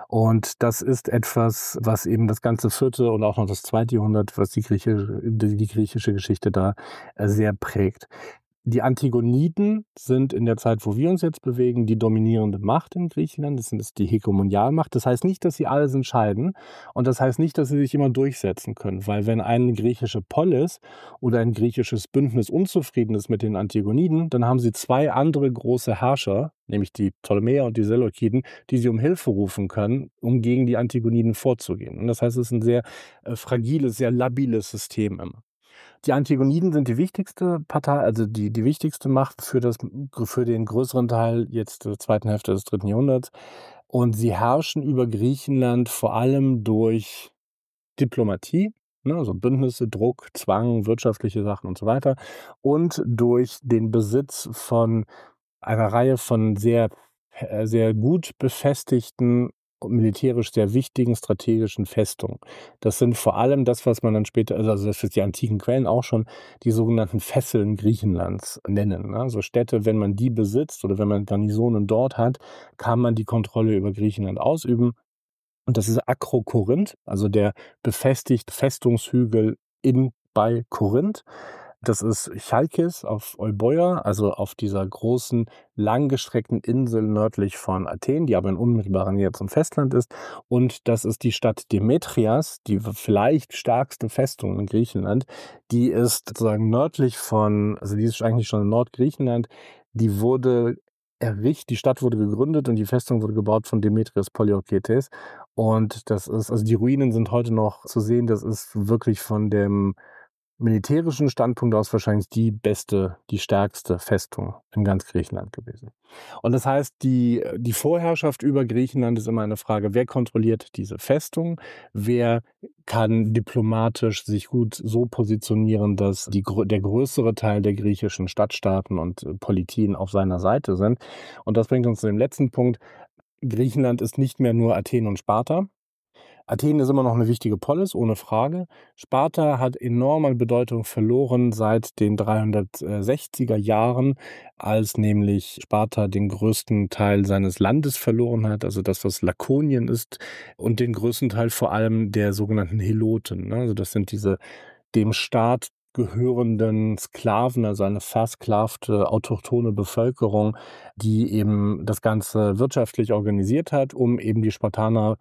Und das ist etwas, was eben das ganze vierte und auch noch das zweite Jahrhundert, was die griechische, die griechische Geschichte da sehr prägt. Die Antigoniden sind in der Zeit, wo wir uns jetzt bewegen, die dominierende Macht in Griechenland. Das ist die Hegemonialmacht. Das heißt nicht, dass sie alles entscheiden. Und das heißt nicht, dass sie sich immer durchsetzen können. Weil wenn eine griechische Polis oder ein griechisches Bündnis unzufrieden ist mit den Antigoniden, dann haben sie zwei andere große Herrscher, nämlich die Ptolemäer und die Seleukiden, die sie um Hilfe rufen können, um gegen die Antigoniden vorzugehen. Und das heißt, es ist ein sehr äh, fragiles, sehr labiles System immer. Die Antigoniden sind die wichtigste Partei, also die, die wichtigste Macht für, das, für den größeren Teil jetzt der zweiten Hälfte des dritten Jahrhunderts. Und sie herrschen über Griechenland vor allem durch Diplomatie, ne, also Bündnisse, Druck, Zwang, wirtschaftliche Sachen und so weiter. Und durch den Besitz von einer Reihe von sehr, sehr gut befestigten und militärisch sehr wichtigen strategischen Festungen. Das sind vor allem das, was man dann später, also das ist die antiken Quellen auch schon, die sogenannten Fesseln Griechenlands nennen. Also Städte, wenn man die besitzt oder wenn man Garnisonen dort hat, kann man die Kontrolle über Griechenland ausüben. Und das ist Akrokorinth, also der befestigte Festungshügel in bei Korinth. Das ist Chalkis auf Euboea, also auf dieser großen, langgestreckten Insel nördlich von Athen, die aber in unmittelbarer Nähe zum Festland ist. Und das ist die Stadt Demetrias, die vielleicht stärkste Festung in Griechenland. Die ist sozusagen nördlich von, also die ist eigentlich schon in Nordgriechenland. Die wurde errichtet, die Stadt wurde gegründet und die Festung wurde gebaut von Demetrios Poliorketes. Und das ist, also die Ruinen sind heute noch zu sehen. Das ist wirklich von dem militärischen Standpunkt aus wahrscheinlich die beste, die stärkste Festung in ganz Griechenland gewesen. Und das heißt, die, die Vorherrschaft über Griechenland ist immer eine Frage, wer kontrolliert diese Festung, wer kann diplomatisch sich gut so positionieren, dass die, der größere Teil der griechischen Stadtstaaten und Politien auf seiner Seite sind. Und das bringt uns zu dem letzten Punkt. Griechenland ist nicht mehr nur Athen und Sparta. Athen ist immer noch eine wichtige Polis, ohne Frage. Sparta hat enorm an Bedeutung verloren seit den dreihundertsechziger Jahren, als nämlich Sparta den größten Teil seines Landes verloren hat, also das, was Lakonien ist, und den größten Teil vor allem der sogenannten Heloten. Also das sind diese dem Staat gehörenden Sklaven, also eine versklavte autochthone Bevölkerung, die eben das Ganze wirtschaftlich organisiert hat, um eben die Spartaner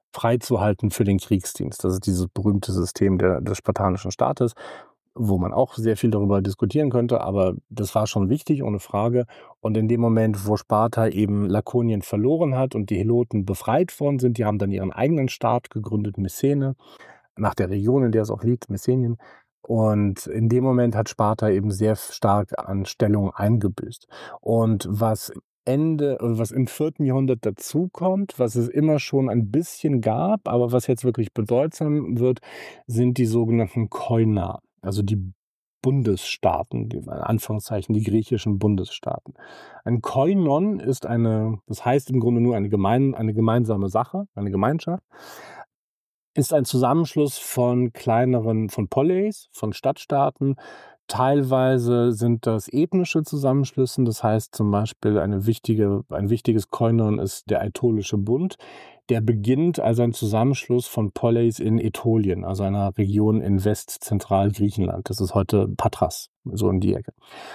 freizuhalten für den Kriegsdienst. Das ist dieses berühmte System der, des spartanischen Staates, wo man auch sehr viel darüber diskutieren könnte, aber das war schon wichtig, ohne Frage. Und in dem Moment, wo Sparta eben Lakonien verloren hat und die Heloten befreit worden sind, die haben dann ihren eigenen Staat gegründet, Messene, nach der Region, in der es auch liegt, Messenien. Und in dem Moment hat Sparta eben sehr stark an Stellung eingebüßt. Und was Ende, was im vierten Jahrhundert dazukommt, was es immer schon ein bisschen gab, aber was jetzt wirklich bedeutsam wird, sind die sogenannten Koina, also die Bundesstaaten, die, in Anführungszeichen die griechischen Bundesstaaten. Ein Koinon ist eine, das heißt im Grunde nur eine, gemein, eine gemeinsame Sache, eine Gemeinschaft, ist ein Zusammenschluss von kleineren, von Poleis, von Stadtstaaten. Teilweise sind das ethnische Zusammenschlüsse, das heißt zum Beispiel eine wichtige, ein wichtiges Koinon ist der Aetolische Bund. Der beginnt als ein Zusammenschluss von Poleis in Ätolien, also einer Region in Westzentral-Griechenland. Das ist heute Patras, so in die Ecke.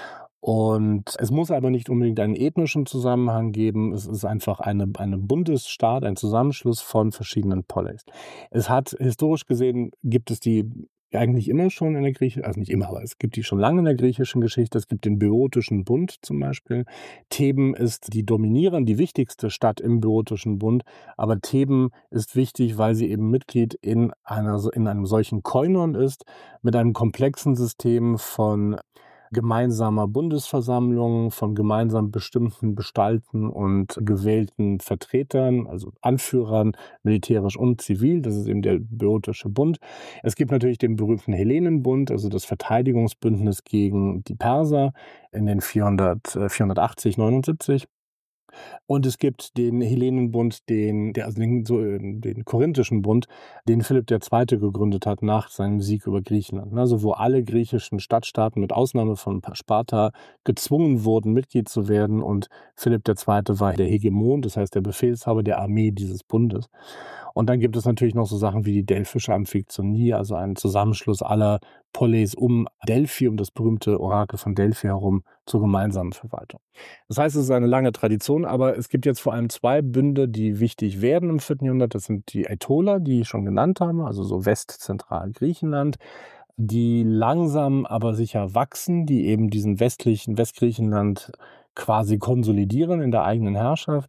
Und es muss aber nicht unbedingt einen ethnischen Zusammenhang geben. Es ist einfach eine, eine Bundesstaat, ein Zusammenschluss von verschiedenen Poleis. Es hat, historisch gesehen, gibt es die eigentlich immer schon in der griechischen, also nicht immer, aber es gibt die schon lange in der griechischen Geschichte. Es gibt den Böotischen Bund zum Beispiel. Theben ist die dominierende, die wichtigste Stadt im Böotischen Bund. Aber Theben ist wichtig, weil sie eben Mitglied in, einer, in einem solchen Koinon ist, mit einem komplexen System von gemeinsamer Bundesversammlung, von gemeinsam bestimmten Gestalten und gewählten Vertretern, also Anführern, militärisch und zivil. Das ist eben der Böotische Bund. Es gibt natürlich den berühmten Hellenenbund, also das Verteidigungsbündnis gegen die Perser in den vierhundert, vierhundertachtzig, neunundsiebzig. Und es gibt den Hellenenbund, den, der, also den, so, den Korinthischen Bund, den Philipp der Zweite gegründet hat nach seinem Sieg über Griechenland. Also wo alle griechischen Stadtstaaten mit Ausnahme von Sparta gezwungen wurden, Mitglied zu werden. Und Philipp der Zweite war der Hegemon, das heißt der Befehlshaber der Armee dieses Bundes. Und dann gibt es natürlich noch so Sachen wie die Delphische Amphiktyonie, also ein Zusammenschluss aller Poleis um Delphi, um das berühmte Orakel von Delphi herum, zur gemeinsamen Verwaltung. Das heißt, es ist eine lange Tradition, aber es gibt jetzt vor allem zwei Bünde, die wichtig werden im vierten Jahrhundert. Das sind die Aetoler, die ich schon genannt habe, also so Westzentral-Griechenland, die langsam aber sicher wachsen, die eben diesen westlichen Westgriechenland quasi konsolidieren in der eigenen Herrschaft.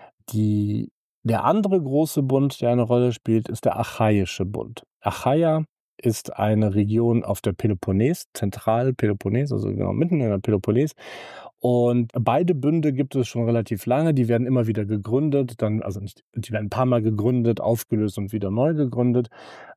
Die Der andere große Bund, der eine Rolle spielt, ist der Achaiische Bund. Achaia ist eine Region auf der Peloponnes, Zentral-Peloponnes, also genau mitten in der Peloponnes. Und beide Bünde gibt es schon relativ lange. Die werden immer wieder gegründet, dann, also nicht, die werden ein paar Mal gegründet, aufgelöst und wieder neu gegründet.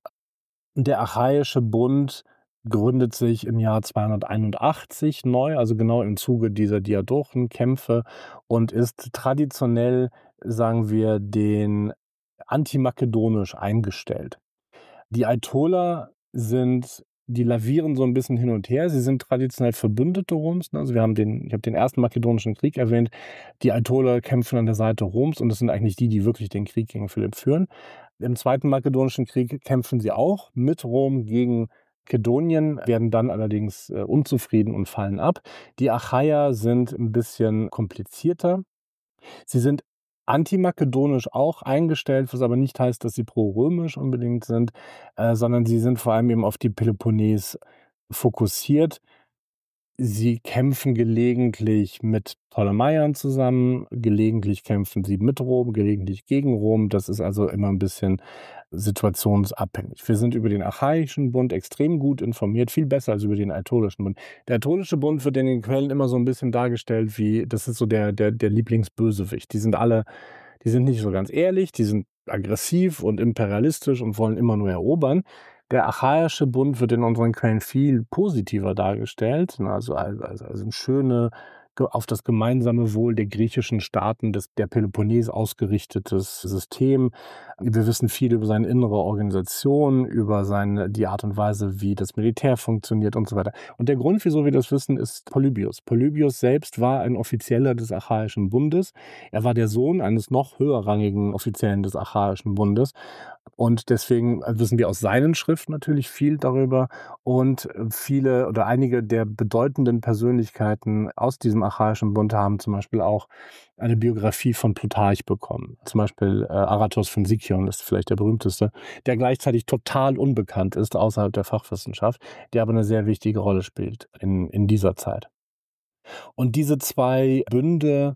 Der Achaiische Bund gründet sich im Jahr zweihunderteinundachtzig neu, also genau im Zuge dieser Diadochenkämpfe und ist traditionell, sagen wir, den antimakedonisch eingestellt. Die Aetoler sind, die lavieren so ein bisschen hin und her. Sie sind traditionell Verbündete Roms. Also wir haben den, ich habe den ersten Makedonischen Krieg erwähnt. Die Aetoler kämpfen an der Seite Roms und das sind eigentlich die, die wirklich den Krieg gegen Philipp führen. Im Zweiten Makedonischen Krieg kämpfen sie auch mit Rom gegen Makedonien, werden dann allerdings äh, unzufrieden und fallen ab. Die Achaier sind ein bisschen komplizierter. Sie sind antimakedonisch auch eingestellt, was aber nicht heißt, dass sie pro-römisch unbedingt sind, äh, sondern sie sind vor allem eben auf die Peloponnes fokussiert. Sie kämpfen gelegentlich mit Ptolemaiern zusammen, gelegentlich kämpfen sie mit Rom, gelegentlich gegen Rom. Das ist also immer ein bisschen situationsabhängig. Wir sind über den Achaiischen Bund extrem gut informiert, viel besser als über den Aetolischen Bund. Der Aetolische Bund wird in den Quellen immer so ein bisschen dargestellt wie, das ist so der, der, der Lieblingsbösewicht. Die sind alle, die sind nicht so ganz ehrlich, die sind aggressiv und imperialistisch und wollen immer nur erobern. Der Achaiische Bund wird in unseren Quellen viel positiver dargestellt, also als, als ein schöne, auf das gemeinsame Wohl der griechischen Staaten des, der Peloponnes ausgerichtetes System. Wir wissen viel über seine innere Organisation, über seine, die Art und Weise, wie das Militär funktioniert und so weiter. Und der Grund, wieso wir das wissen, ist Polybios. Polybios selbst war ein Offizieller des Achaiischen Bundes. Er war der Sohn eines noch höherrangigen Offiziellen des Achaiischen Bundes. Und deswegen wissen wir aus seinen Schriften natürlich viel darüber und viele oder einige der bedeutenden Persönlichkeiten aus diesem Achaiischen Bund haben zum Beispiel auch eine Biografie von Plutarch bekommen. Zum Beispiel äh, Aratos von Sikion ist vielleicht der berühmteste, der gleichzeitig total unbekannt ist außerhalb der Fachwissenschaft, der aber eine sehr wichtige Rolle spielt in, in dieser Zeit. Und diese zwei Bünde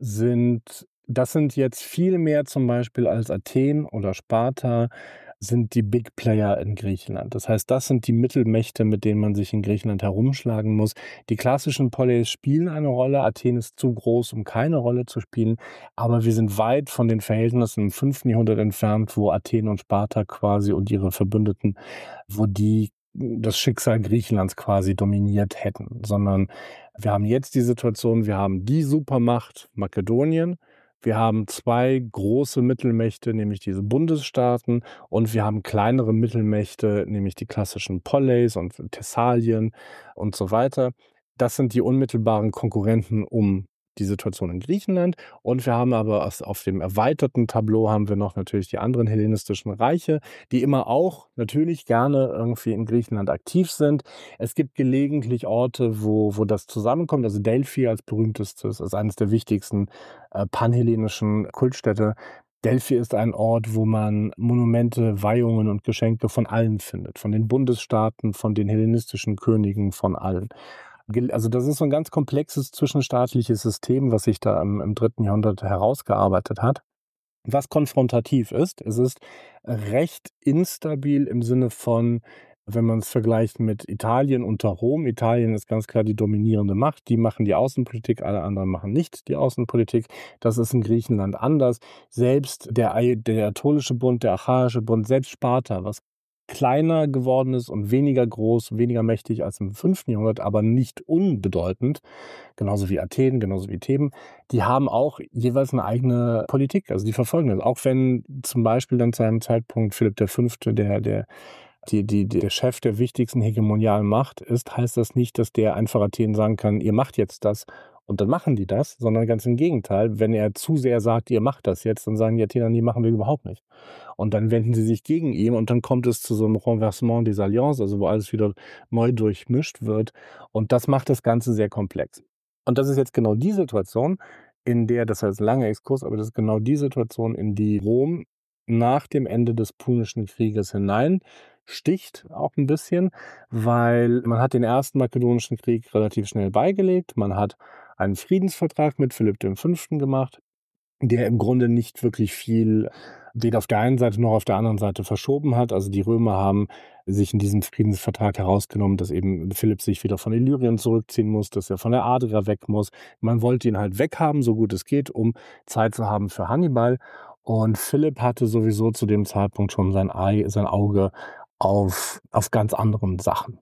sind, das sind jetzt viel mehr zum Beispiel als Athen oder Sparta, sind die Big Player in Griechenland. Das heißt, das sind die Mittelmächte, mit denen man sich in Griechenland herumschlagen muss. Die klassischen Poleis spielen eine Rolle. Athen ist zu groß, um keine Rolle zu spielen. Aber wir sind weit von den Verhältnissen im fünften Jahrhundert entfernt, wo Athen und Sparta quasi und ihre Verbündeten, wo die das Schicksal Griechenlands quasi dominiert hätten, sondern wir haben jetzt die Situation, wir haben die Supermacht Makedonien, wir haben zwei große Mittelmächte, nämlich diese Bundesstaaten, und wir haben kleinere Mittelmächte, nämlich die klassischen Poleis und Thessalien und so weiter. Das sind die unmittelbaren Konkurrenten um die Situation in Griechenland. Und wir haben aber auf dem erweiterten Tableau haben wir noch natürlich die anderen hellenistischen Reiche, die immer auch natürlich gerne irgendwie in Griechenland aktiv sind. Es gibt gelegentlich Orte, wo, wo das zusammenkommt. Also Delphi als berühmtestes ist eines der wichtigsten äh, panhellenischen Kultstädte. Delphi ist ein Ort, wo man Monumente, Weihungen und Geschenke von allen findet. Von den Bundesstaaten, von den hellenistischen Königen, von allen. Also das ist so ein ganz komplexes zwischenstaatliches System, was sich da im, im dritten Jahrhundert herausgearbeitet hat, was konfrontativ ist. Es ist recht instabil im Sinne von, wenn man es vergleicht mit Italien unter Rom. Italien ist ganz klar die dominierende Macht. Die machen die Außenpolitik, alle anderen machen nicht die Außenpolitik. Das ist in Griechenland anders. Selbst der, der Aetolische Bund, der Achaiische Bund, selbst Sparta, was kleiner geworden ist und weniger groß, weniger mächtig als im fünften Jahrhundert, aber nicht unbedeutend, genauso wie Athen, genauso wie Theben, die haben auch jeweils eine eigene Politik, also die verfolgen das. Auch wenn zum Beispiel dann zu einem Zeitpunkt Philipp der Fünfte, der, der, die, die, der Chef der wichtigsten hegemonialen Macht ist, heißt das nicht, dass der einfach Athen sagen kann, ihr macht jetzt das und dann machen die das, sondern ganz im Gegenteil. Wenn er zu sehr sagt, ihr macht das jetzt, dann sagen die Athener, nee, machen wir überhaupt nicht. Und dann wenden sie sich gegen ihn und dann kommt es zu so einem Renversement des Alliances, also wo alles wieder neu durchmischt wird. Und das macht das Ganze sehr komplex. Und das ist jetzt genau die Situation, in der, das heißt langer Exkurs, aber das ist genau die Situation, in die Rom nach dem Ende des Punischen Krieges hinein sticht, auch ein bisschen, weil man hat den ersten Makedonischen Krieg relativ schnell beigelegt. Man hat einen Friedensvertrag mit Philipp dem Fünften gemacht, der im Grunde nicht wirklich viel weder auf der einen Seite noch auf der anderen Seite verschoben hat. Also die Römer haben sich in diesem Friedensvertrag herausgenommen, dass eben Philipp sich wieder von Illyrien zurückziehen muss, dass er von der Adria weg muss. Man wollte ihn halt weghaben, so gut es geht, um Zeit zu haben für Hannibal. Und Philipp hatte sowieso zu dem Zeitpunkt schon sein, Ei, sein Auge auf, auf ganz anderen Sachen.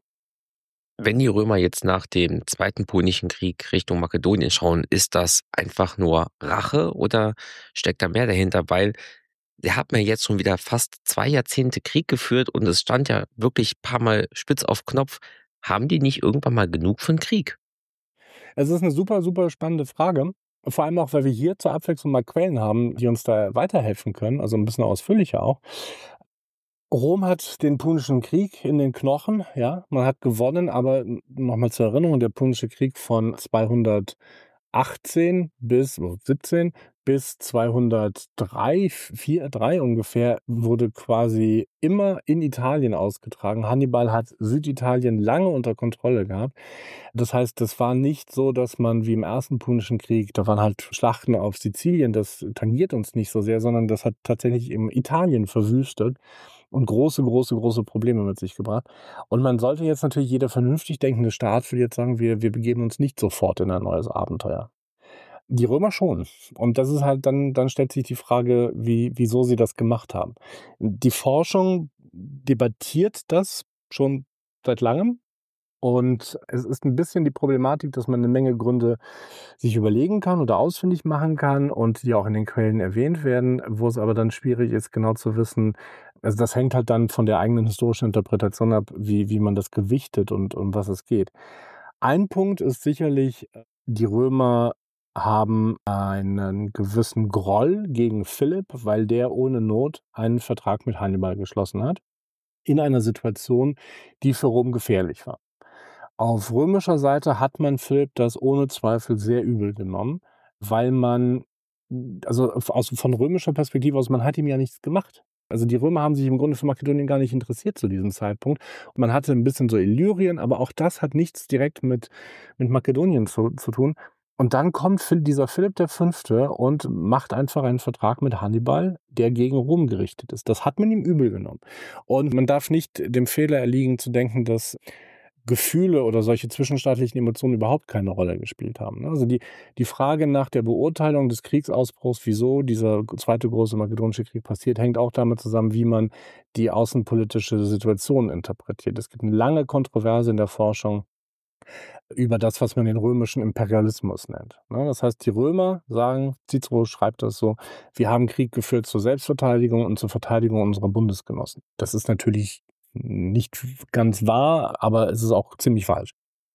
Wenn die Römer jetzt nach dem Zweiten Punischen Krieg Richtung Makedonien schauen, ist das einfach nur Rache oder steckt da mehr dahinter? Weil sie haben ja jetzt schon wieder fast zwei Jahrzehnte Krieg geführt und es stand ja wirklich ein paar Mal spitz auf Knopf. Haben die nicht irgendwann mal genug für den Krieg? Es ist eine super, super spannende Frage. Vor allem auch, weil wir hier zur Abwechslung mal Quellen haben, die uns da weiterhelfen können, also ein bisschen ausführlicher auch. Rom hat den Punischen Krieg in den Knochen, ja, man hat gewonnen, aber nochmal zur Erinnerung, der Punische Krieg von zweihundertachtzehn bis siebzehn bis zweihundertdrei, vier, drei ungefähr, wurde quasi immer in Italien ausgetragen. Hannibal hat Süditalien lange unter Kontrolle gehabt. Das heißt, das war nicht so, dass man wie im ersten Punischen Krieg, da waren halt Schlachten auf Sizilien, das tangiert uns nicht so sehr, sondern das hat tatsächlich eben Italien verwüstet und große, große, große Probleme mit sich gebracht. Und man sollte jetzt natürlich, jeder vernünftig denkende Staat will jetzt sagen, wir, wir begeben uns nicht sofort in ein neues Abenteuer. Die Römer schon. Und das ist halt, dann, dann stellt sich die Frage, wie, wieso sie das gemacht haben. Die Forschung debattiert das schon seit langem. Und es ist ein bisschen die Problematik, dass man eine Menge Gründe sich überlegen kann oder ausfindig machen kann und die auch in den Quellen erwähnt werden, wo es aber dann schwierig ist, genau zu wissen. Also das hängt halt dann von der eigenen historischen Interpretation ab, wie, wie man das gewichtet und um was es geht. Ein Punkt ist sicherlich, die Römer haben einen gewissen Groll gegen Philipp, weil der ohne Not einen Vertrag mit Hannibal geschlossen hat, in einer Situation, die für Rom gefährlich war. Auf römischer Seite hat man Philipp das ohne Zweifel sehr übel genommen, weil man, also aus, von römischer Perspektive aus, man hat ihm ja nichts gemacht. Also die Römer haben sich im Grunde für Makedonien gar nicht interessiert zu diesem Zeitpunkt. Und man hatte ein bisschen so Illyrien, aber auch das hat nichts direkt mit, mit Makedonien zu, zu tun. Und dann kommt dieser Philipp der Fünfte und macht einfach einen Vertrag mit Hannibal, der gegen Rom gerichtet ist. Das hat man ihm übel genommen. Und man darf nicht dem Fehler erliegen zu denken, dass Gefühle oder solche zwischenstaatlichen Emotionen überhaupt keine Rolle gespielt haben. Also die, die Frage nach der Beurteilung des Kriegsausbruchs, wieso dieser zweite große makedonische Krieg passiert, hängt auch damit zusammen, wie man die außenpolitische Situation interpretiert. Es gibt eine lange Kontroverse in der Forschung über das, was man den römischen Imperialismus nennt. Das heißt, die Römer sagen, Cicero schreibt das so, wir haben Krieg geführt zur Selbstverteidigung und zur Verteidigung unserer Bundesgenossen. Das ist natürlich nicht ganz wahr, aber es ist auch ziemlich falsch.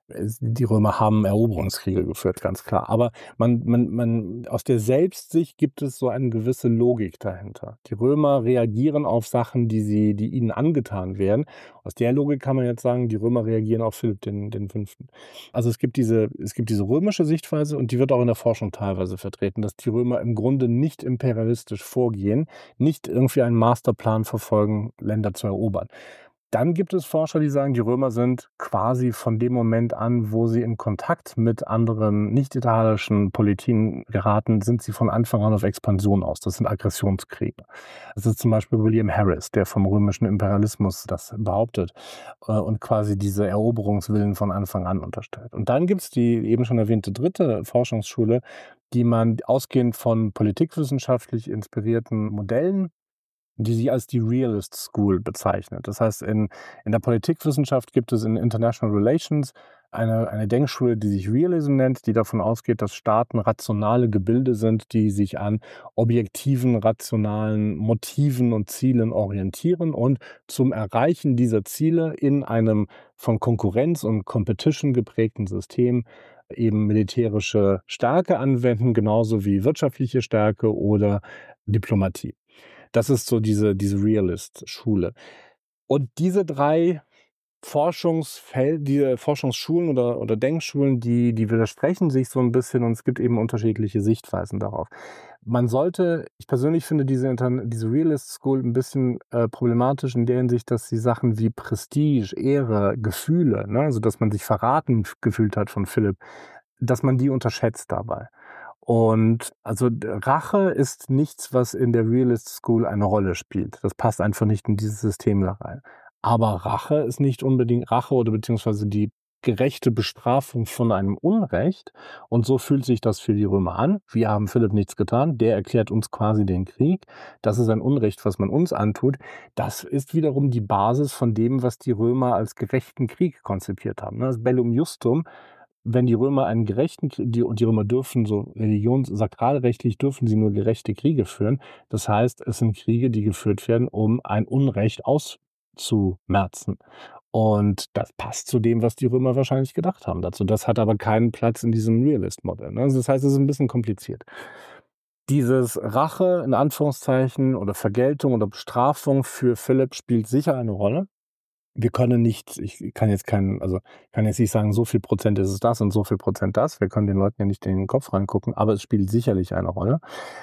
Die Römer haben Eroberungskriege geführt, ganz klar. Aber man, man, man, aus der Selbstsicht gibt es so eine gewisse Logik dahinter. Die Römer reagieren auf Sachen, die sie, die ihnen angetan werden. Aus der Logik kann man jetzt sagen, die Römer reagieren auf Philipp den, den Fünften. Also es gibt diese, es gibt diese römische Sichtweise und die wird auch in der Forschung teilweise vertreten, dass die Römer im Grunde nicht imperialistisch vorgehen, nicht irgendwie einen Masterplan verfolgen, Länder zu erobern. Dann gibt es Forscher, die sagen, die Römer sind quasi von dem Moment an, wo sie in Kontakt mit anderen nicht-italischen Politien geraten, sind sie von Anfang an auf Expansion aus. Das sind Aggressionskriege. Das ist zum Beispiel William Harris, der vom römischen Imperialismus das behauptet und quasi diese Eroberungswillen von Anfang an unterstellt. Und dann gibt es die eben schon erwähnte dritte Forschungsschule, die man ausgehend von politikwissenschaftlich inspirierten Modellen, die sie als die Realist School bezeichnet. Das heißt, in, in der Politikwissenschaft gibt es in International Relations eine, eine Denkschule, die sich Realism nennt, die davon ausgeht, dass Staaten rationale Gebilde sind, die sich an objektiven, rationalen Motiven und Zielen orientieren und zum Erreichen dieser Ziele in einem von Konkurrenz und Competition geprägten System eben militärische Stärke anwenden, genauso wie wirtschaftliche Stärke oder Diplomatie. Das ist so diese, diese Realist-Schule. Und diese drei Forschungsfeld, diese Forschungsschulen oder, oder Denkschulen, die, die widersprechen sich so ein bisschen und es gibt eben unterschiedliche Sichtweisen darauf. Man sollte, ich persönlich finde diese, diese Realist School ein bisschen äh, problematisch in der Hinsicht, dass sie Sachen wie Prestige, Ehre, Gefühle, ne, also dass man sich verraten gefühlt hat von Philipp, dass man die unterschätzt dabei. Und also Rache ist nichts, was in der Realist School eine Rolle spielt. Das passt einfach nicht in dieses System da rein. Aber Rache ist nicht unbedingt Rache oder beziehungsweise die gerechte Bestrafung von einem Unrecht. Und so fühlt sich das für die Römer an. Wir haben Philipp nichts getan. Der erklärt uns quasi den Krieg. Das ist ein Unrecht, was man uns antut. Das ist wiederum die Basis von dem, was die Römer als gerechten Krieg konzipiert haben. Das Bellum Justum. Wenn die Römer einen gerechten Krieg, die, und die Römer dürfen so religions-sakralrechtlich dürfen sie nur gerechte Kriege führen. Das heißt, es sind Kriege, die geführt werden, um ein Unrecht auszumerzen. Und das passt zu dem, was die Römer wahrscheinlich gedacht haben dazu. Das hat aber keinen Platz in diesem Realist-Modell. Also das heißt, es ist ein bisschen kompliziert. Dieses Rache, in Anführungszeichen, oder Vergeltung oder Bestrafung für Philipp spielt sicher eine Rolle. Wir können nicht, ich kann jetzt keinen, also kann jetzt nicht sagen, so viel Prozent ist es das und so viel Prozent das. Wir können den Leuten ja nicht in den Kopf reingucken, aber es spielt sicherlich eine Rolle.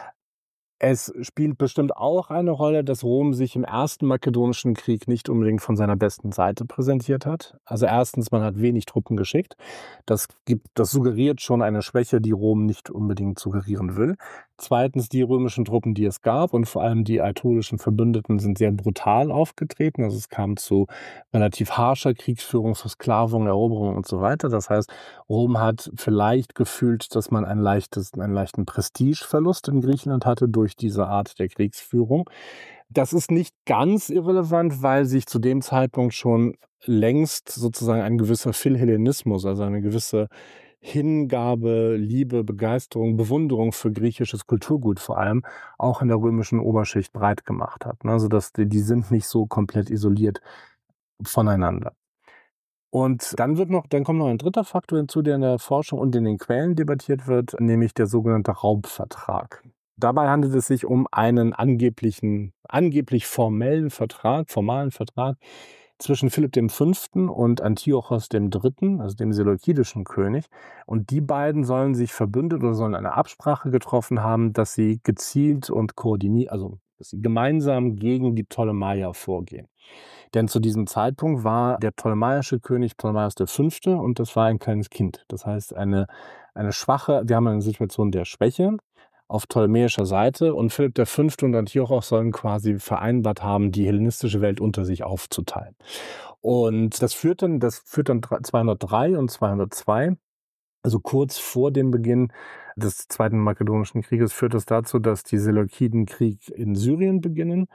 Es spielt bestimmt auch eine Rolle, dass Rom sich im ersten Makedonischen Krieg nicht unbedingt von seiner besten Seite präsentiert hat. Also erstens, man hat wenig Truppen geschickt. Das gibt, das suggeriert schon eine Schwäche, die Rom nicht unbedingt suggerieren will. Zweitens, die römischen Truppen, die es gab und vor allem die aetolischen Verbündeten sind sehr brutal aufgetreten. Also es kam zu relativ harscher Kriegsführung, Versklavung, Eroberung und so weiter. Das heißt, Rom hat vielleicht gefühlt, dass man ein leichtes, einen leichten Prestigeverlust in Griechenland hatte durch diese Art der Kriegsführung. Das ist nicht ganz irrelevant, weil sich zu dem Zeitpunkt schon längst sozusagen ein gewisser Philhellenismus, also eine gewisse Hingabe, Liebe, Begeisterung, Bewunderung für griechisches Kulturgut vor allem auch in der römischen Oberschicht breit gemacht hat. Also dass die, die sind nicht so komplett isoliert voneinander. Und dann wird noch, dann kommt noch ein dritter Faktor hinzu, der in der Forschung und in den Quellen debattiert wird, nämlich der sogenannte Raubvertrag. Dabei handelt es sich um einen angeblichen, angeblich formellen Vertrag, formalen Vertrag zwischen Philipp dem Fünften und Antiochos dem Dritten, also dem seleukidischen König. Und die beiden sollen sich verbündet oder sollen eine Absprache getroffen haben, dass sie gezielt und koordiniert, also dass sie gemeinsam gegen die Ptolemaier vorgehen. Denn zu diesem Zeitpunkt war der ptolemäische König Ptolemaios der Fünfte und das war ein kleines Kind. Das heißt, eine, eine schwache, wir haben eine Situation der Schwäche auf ptolemäischer Seite und Philipp der Fünfte und Antiochos sollen quasi vereinbart haben, die hellenistische Welt unter sich aufzuteilen. Und das führt dann, das führt dann zweihundertdrei und zweihundertzwei, also kurz vor dem Beginn des Zweiten Makedonischen Krieges, führt es dazu, dass die Seleukiden Krieg in Syrien beginnen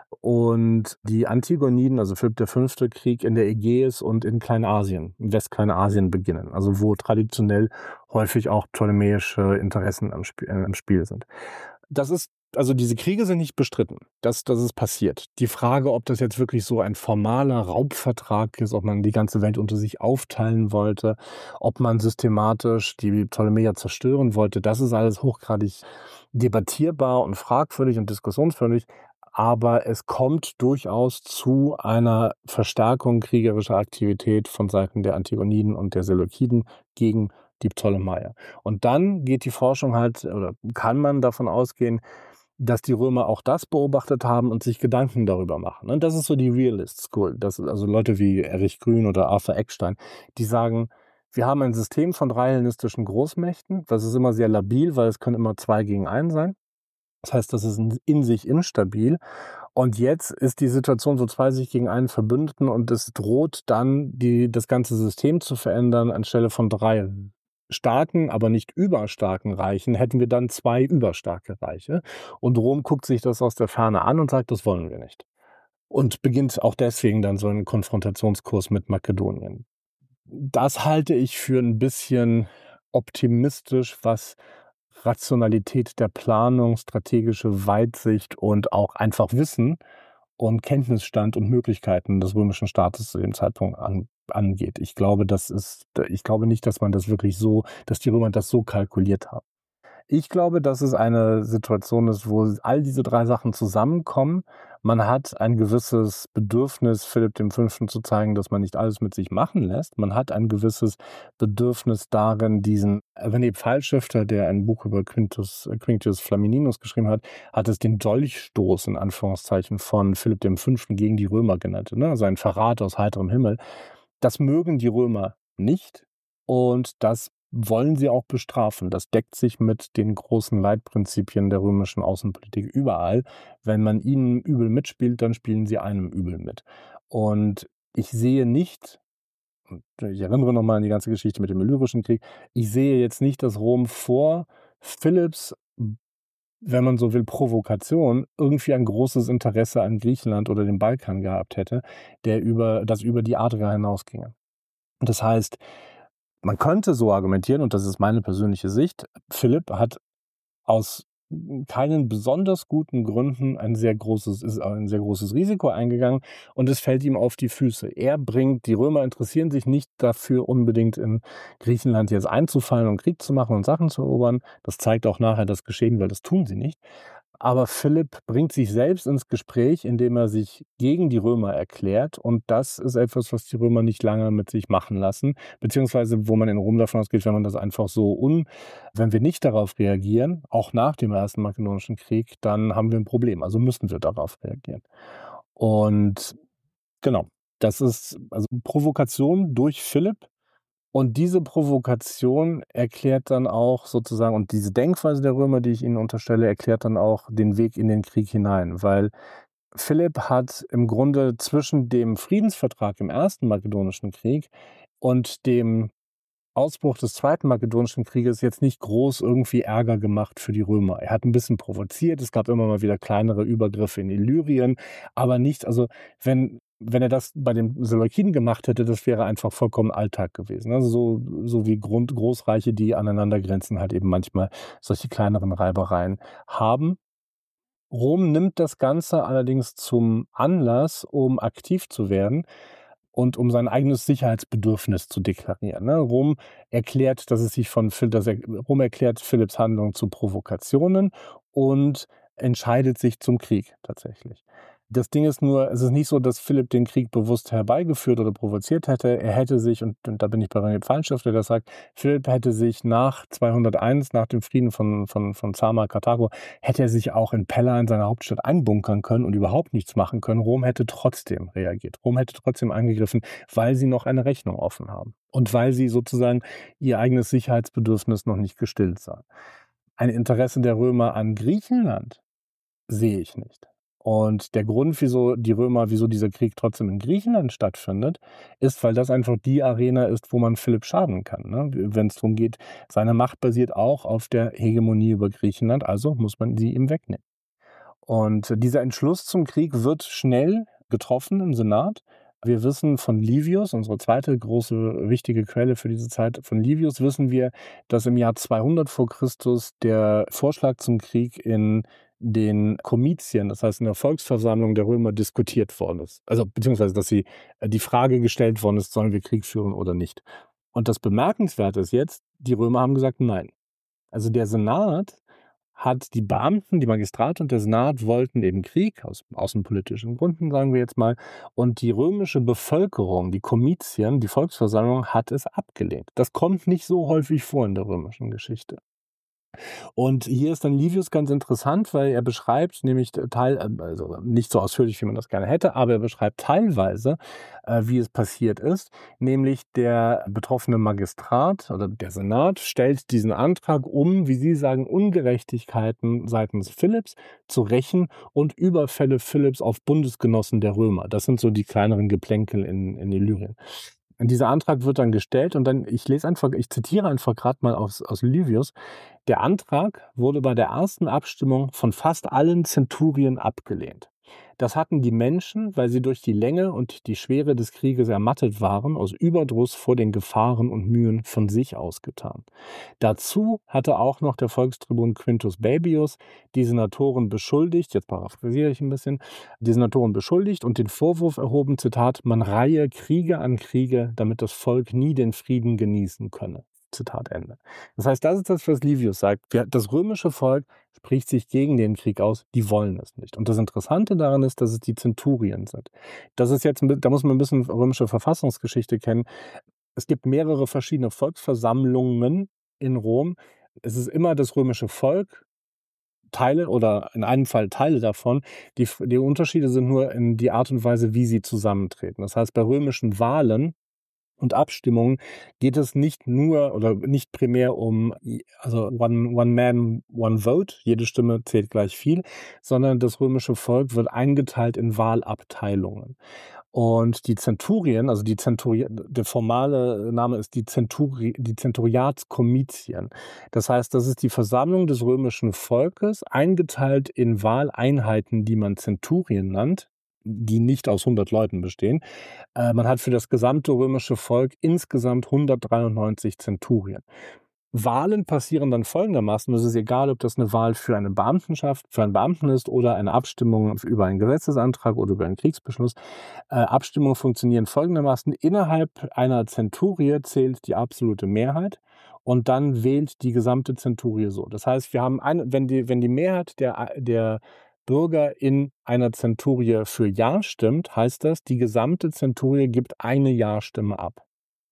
und die Antigoniden, also Philipp der Fünfte, Krieg in der Ägäis und in Kleinasien, in Westkleinasien beginnen, also wo traditionell häufig auch ptolemäische Interessen am Spiel, äh, im Spiel sind. Das ist, also diese Kriege sind nicht bestritten, dass das ist passiert. Die Frage, ob das jetzt wirklich so ein formaler Raubvertrag ist, ob man die ganze Welt unter sich aufteilen wollte, ob man systematisch die Ptolemäer zerstören wollte, das ist alles hochgradig debattierbar und fragwürdig und diskussionswürdig. Aber es kommt durchaus zu einer Verstärkung kriegerischer Aktivität von Seiten der Antigoniden und der Seleukiden gegen die Ptolemaier. Und dann geht die Forschung halt, oder kann man davon ausgehen, dass die Römer auch das beobachtet haben und sich Gedanken darüber machen. Und das ist so die Realist School. Das ist also Leute wie Erich Grün oder Arthur Eckstein, die sagen, wir haben ein System von drei hellenistischen Großmächten. Das ist immer sehr labil, weil es können immer zwei gegen einen sein. Das heißt, das ist in sich instabil. Und jetzt ist die Situation so zwei sich gegen einen Verbündeten und es droht dann, die, das ganze System zu verändern. Anstelle von drei starken, aber nicht überstarken Reichen, hätten wir dann zwei überstarke Reiche. Und Rom guckt sich das aus der Ferne an und sagt, das wollen wir nicht. Und beginnt auch deswegen dann so einen Konfrontationskurs mit Makedonien. Das halte ich für ein bisschen optimistisch, was Rationalität der Planung, strategische Weitsicht und auch einfach Wissen und Kenntnisstand und Möglichkeiten des römischen Staates zu dem Zeitpunkt an, angeht. Ich glaube, das ist, ich glaube nicht, dass man das wirklich so, dass die Römer das so kalkuliert haben. Ich glaube, dass es eine Situation ist, wo all diese drei Sachen zusammenkommen. Man hat ein gewisses Bedürfnis, Philipp dem Fünften zu zeigen, dass man nicht alles mit sich machen lässt. Man hat ein gewisses Bedürfnis darin, diesen René Pfeilschifter, der ein Buch über Quintus, Quinctius Flamininus geschrieben hat, hat es den Dolchstoß in Anführungszeichen von Philipp dem Fünften gegen die Römer genannt, ne? Also ein Verrat aus heiterem Himmel. Das mögen die Römer nicht und das wollen sie auch bestrafen. Das deckt sich mit den großen Leitprinzipien der römischen Außenpolitik überall. Wenn man ihnen übel mitspielt, dann spielen sie einem übel mit. Und ich sehe nicht, ich erinnere nochmal an die ganze Geschichte mit dem Illyrischen Krieg, ich sehe jetzt nicht, dass Rom vor Philipps, wenn man so will, Provokation irgendwie ein großes Interesse an Griechenland oder dem Balkan gehabt hätte, der über, das über die Adria hinausginge. Das heißt, man könnte so argumentieren, und das ist meine persönliche Sicht, Philipp hat aus keinen besonders guten Gründen ein sehr großes, ist ein sehr großes Risiko eingegangen und es fällt ihm auf die Füße. Er bringt, die Römer interessieren sich nicht dafür, unbedingt in Griechenland jetzt einzufallen und Krieg zu machen und Sachen zu erobern. Das zeigt auch nachher das Geschehen, weil das tun sie nicht. Aber Philipp bringt sich selbst ins Gespräch, indem er sich gegen die Römer erklärt. Und das ist etwas, was die Römer nicht lange mit sich machen lassen. Beziehungsweise, wo man in Rom davon ausgeht, wenn man das einfach so un... Wenn wir nicht darauf reagieren, auch nach dem Ersten Makedonischen Krieg, dann haben wir ein Problem. Also müssen wir darauf reagieren. Und genau, das ist also Provokation durch Philipp. Und diese Provokation erklärt dann auch sozusagen, und diese Denkweise der Römer, die ich ihnen unterstelle, erklärt dann auch den Weg in den Krieg hinein. Weil Philipp hat im Grunde zwischen dem Friedensvertrag im Ersten Makedonischen Krieg und dem Ausbruch des Zweiten Makedonischen Krieges jetzt nicht groß irgendwie Ärger gemacht für die Römer. Er hat ein bisschen provoziert, es gab immer mal wieder kleinere Übergriffe in Illyrien, aber nicht, also wenn... Wenn er das bei den Seleukiden gemacht hätte, das wäre einfach vollkommen Alltag gewesen. Also so, so wie Grund, Großreiche, die aneinander grenzen, halt eben manchmal solche kleineren Reibereien haben. Rom nimmt das Ganze allerdings zum Anlass, um aktiv zu werden. und um sein eigenes Sicherheitsbedürfnis zu deklarieren. Ne? Rom erklärt, dass es sich von dass er, Rom erklärt Philipps Handlung zu Provokationen und entscheidet sich zum Krieg tatsächlich. Das Ding ist nur, es ist nicht so, dass Philipp den Krieg bewusst herbeigeführt oder provoziert hätte. Er hätte sich, und, und da bin ich bei René Pfannstift, der das sagt, Philipp hätte sich nach zweihunderteins, nach dem Frieden von, von, von Zama, Karthago, hätte er sich auch in Pella, in seiner Hauptstadt, einbunkern können und überhaupt nichts machen können. Rom hätte trotzdem reagiert. Rom hätte trotzdem eingegriffen, weil sie noch eine Rechnung offen haben. Und weil sie sozusagen ihr eigenes Sicherheitsbedürfnis noch nicht gestillt sahen. Ein Interesse der Römer an Griechenland sehe ich nicht. Und der Grund, wieso die Römer, wieso dieser Krieg trotzdem in Griechenland stattfindet, ist, weil das einfach die Arena ist, wo man Philipp schaden kann. Ne? Wenn es darum geht, seine Macht basiert auch auf der Hegemonie über Griechenland, also muss man sie ihm wegnehmen. Und dieser Entschluss zum Krieg wird schnell getroffen im Senat. Wir wissen von Livius, unsere zweite große wichtige Quelle für diese Zeit, von Livius wissen wir, dass im Jahr zweihundert vor Christus der Vorschlag zum Krieg in den Komitien, das heißt in der Volksversammlung der Römer, diskutiert worden ist. Also beziehungsweise, dass sie die Frage gestellt worden ist, sollen wir Krieg führen oder nicht. Und das Bemerkenswerte ist jetzt, die Römer haben gesagt, nein. Also der Senat hat die Beamten, die Magistrate und der Senat wollten eben Krieg, aus außenpolitischen Gründen, sagen wir jetzt mal. Und die römische Bevölkerung, die Komitien, die Volksversammlung, hat es abgelehnt. Das kommt nicht so häufig vor in der römischen Geschichte. Und hier ist dann Livius ganz interessant, weil er beschreibt nämlich Teil, also nicht so ausführlich, wie man das gerne hätte, aber er beschreibt teilweise, äh, wie es passiert ist. Nämlich der betroffene Magistrat oder der Senat stellt diesen Antrag, um, wie Sie sagen, Ungerechtigkeiten seitens Philipps zu rächen und Überfälle Philipps auf Bundesgenossen der Römer. Das sind so die kleineren Geplänkel in, in Illyrien. Und dieser Antrag wird dann gestellt und dann, ich lese einfach, ich zitiere einfach gerade mal aus, aus Livius. Der Antrag wurde bei der ersten Abstimmung von fast allen Zenturien abgelehnt. Das hatten die Menschen, weil sie durch die Länge und die Schwere des Krieges ermattet waren, aus Überdruss vor den Gefahren und Mühen von sich aus getan. Dazu hatte auch noch der Volkstribun Quintus Baebius die Senatoren beschuldigt, jetzt paraphrasiere ich ein bisschen, die Senatoren beschuldigt und den Vorwurf erhoben, Zitat, man reihe Kriege an Kriege, damit das Volk nie den Frieden genießen könne. Zitat Ende. Das heißt, das ist das, was Livius sagt. Das römische Volk spricht sich gegen den Krieg aus, die wollen es nicht. Und das Interessante daran ist, dass es die Zenturien sind. Das ist jetzt, da muss man ein bisschen römische Verfassungsgeschichte kennen. Es gibt mehrere verschiedene Volksversammlungen in Rom. Es ist immer das römische Volk, Teile oder in einem Fall Teile davon. Die, die Unterschiede sind nur in die Art und Weise, wie sie zusammentreten. Das heißt, bei römischen Wahlen und Abstimmungen geht es nicht nur oder nicht primär um, also one, one man, one vote, jede Stimme zählt gleich viel, sondern das römische Volk wird eingeteilt in Wahlabteilungen. Und die Zenturien, also die Zenturi, der formale Name ist die, Zenturi, die Zenturiatskomitien. Das heißt, das ist die Versammlung des römischen Volkes, eingeteilt in Wahleinheiten, die man Zenturien nennt, die nicht aus hundert Leuten bestehen. Äh, man hat für das gesamte römische Volk insgesamt hundertdreiundneunzig Zenturien. Wahlen passieren dann folgendermaßen, es ist egal, ob das eine Wahl für eine Beamtenschaft, für einen Beamten ist oder eine Abstimmung über einen Gesetzesantrag oder über einen Kriegsbeschluss. Äh, Abstimmungen funktionieren folgendermaßen, innerhalb einer Zenturie zählt die absolute Mehrheit und dann wählt die gesamte Zenturie so. Das heißt, wir haben eine, wenn die, wenn die Mehrheit der, der Bürger in einer Zenturie für Ja stimmt, heißt das, die gesamte Zenturie gibt eine Ja-Stimme ab.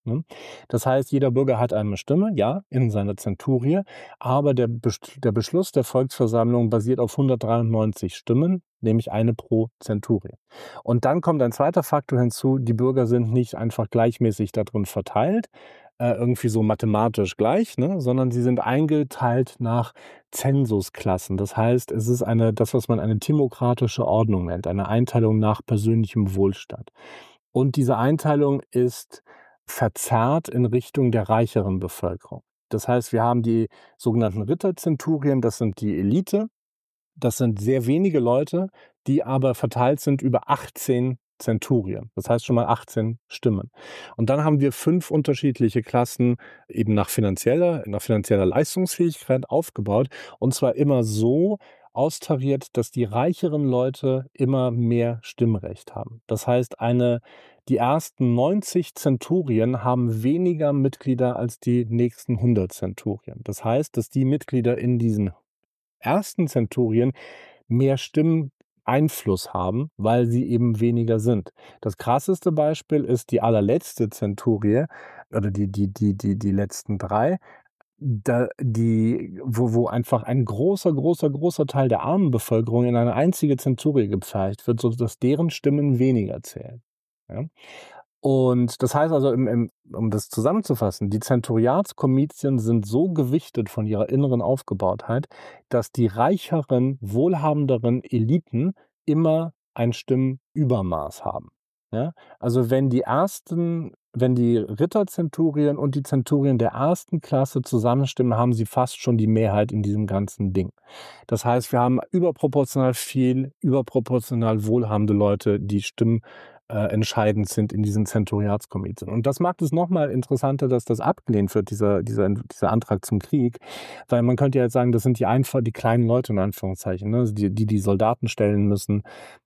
Das heißt, jeder Bürger hat eine Stimme, ja, in seiner Zenturie, aber der, der Beschluss der Volksversammlung basiert auf hundertdreiundneunzig Stimmen, nämlich eine pro Zenturie. Und dann kommt ein zweiter Faktor hinzu, die Bürger sind nicht einfach gleichmäßig darin verteilt, äh, irgendwie so mathematisch gleich, ne, sondern sie sind eingeteilt nach Zensusklassen. Das heißt, es ist eine, das, was man eine timokratische Ordnung nennt, eine Einteilung nach persönlichem Wohlstand. Und diese Einteilung ist verzerrt in Richtung der reicheren Bevölkerung. Das heißt, wir haben die sogenannten Ritterzenturien, das sind die Elite. Das sind sehr wenige Leute, die aber verteilt sind über achtzehn Zenturien. Das heißt schon mal achtzehn Stimmen. Und dann haben wir fünf unterschiedliche Klassen eben nach finanzieller, nach finanzieller Leistungsfähigkeit aufgebaut. Und zwar immer so austariert, dass die reicheren Leute immer mehr Stimmrecht haben. Das heißt, eine Die ersten neunzig Zenturien haben weniger Mitglieder als die nächsten hundert Zenturien. Das heißt, dass die Mitglieder in diesen ersten Zenturien mehr Stimmeinfluss haben, weil sie eben weniger sind. Das krasseste Beispiel ist die allerletzte Zenturie oder die, die, die, die, die letzten drei. Da, die, wo, wo einfach ein großer, großer, großer Teil der armen Bevölkerung in eine einzige Zenturie gepfercht wird, sodass deren Stimmen weniger zählen. Ja? Und das heißt also, im, im, um das zusammenzufassen, die Zenturiatskomitien sind so gewichtet von ihrer inneren Aufgebautheit, dass die reicheren, wohlhabenderen Eliten immer ein Stimmübermaß haben. Ja? Also wenn die ersten, wenn die Ritterzenturien und die Zenturien der ersten Klasse zusammenstimmen, haben sie fast schon die Mehrheit in diesem ganzen Ding. Das heißt, wir haben überproportional viel, überproportional wohlhabende Leute, die Stimmen äh, entscheidend sind in diesen Zenturiatskomiteien. Und das macht es nochmal interessanter, dass das abgelehnt wird, dieser, dieser, dieser Antrag zum Krieg. Weil man könnte ja jetzt sagen, das sind die einfach die kleinen Leute in Anführungszeichen, ne? Also die, die die Soldaten stellen müssen,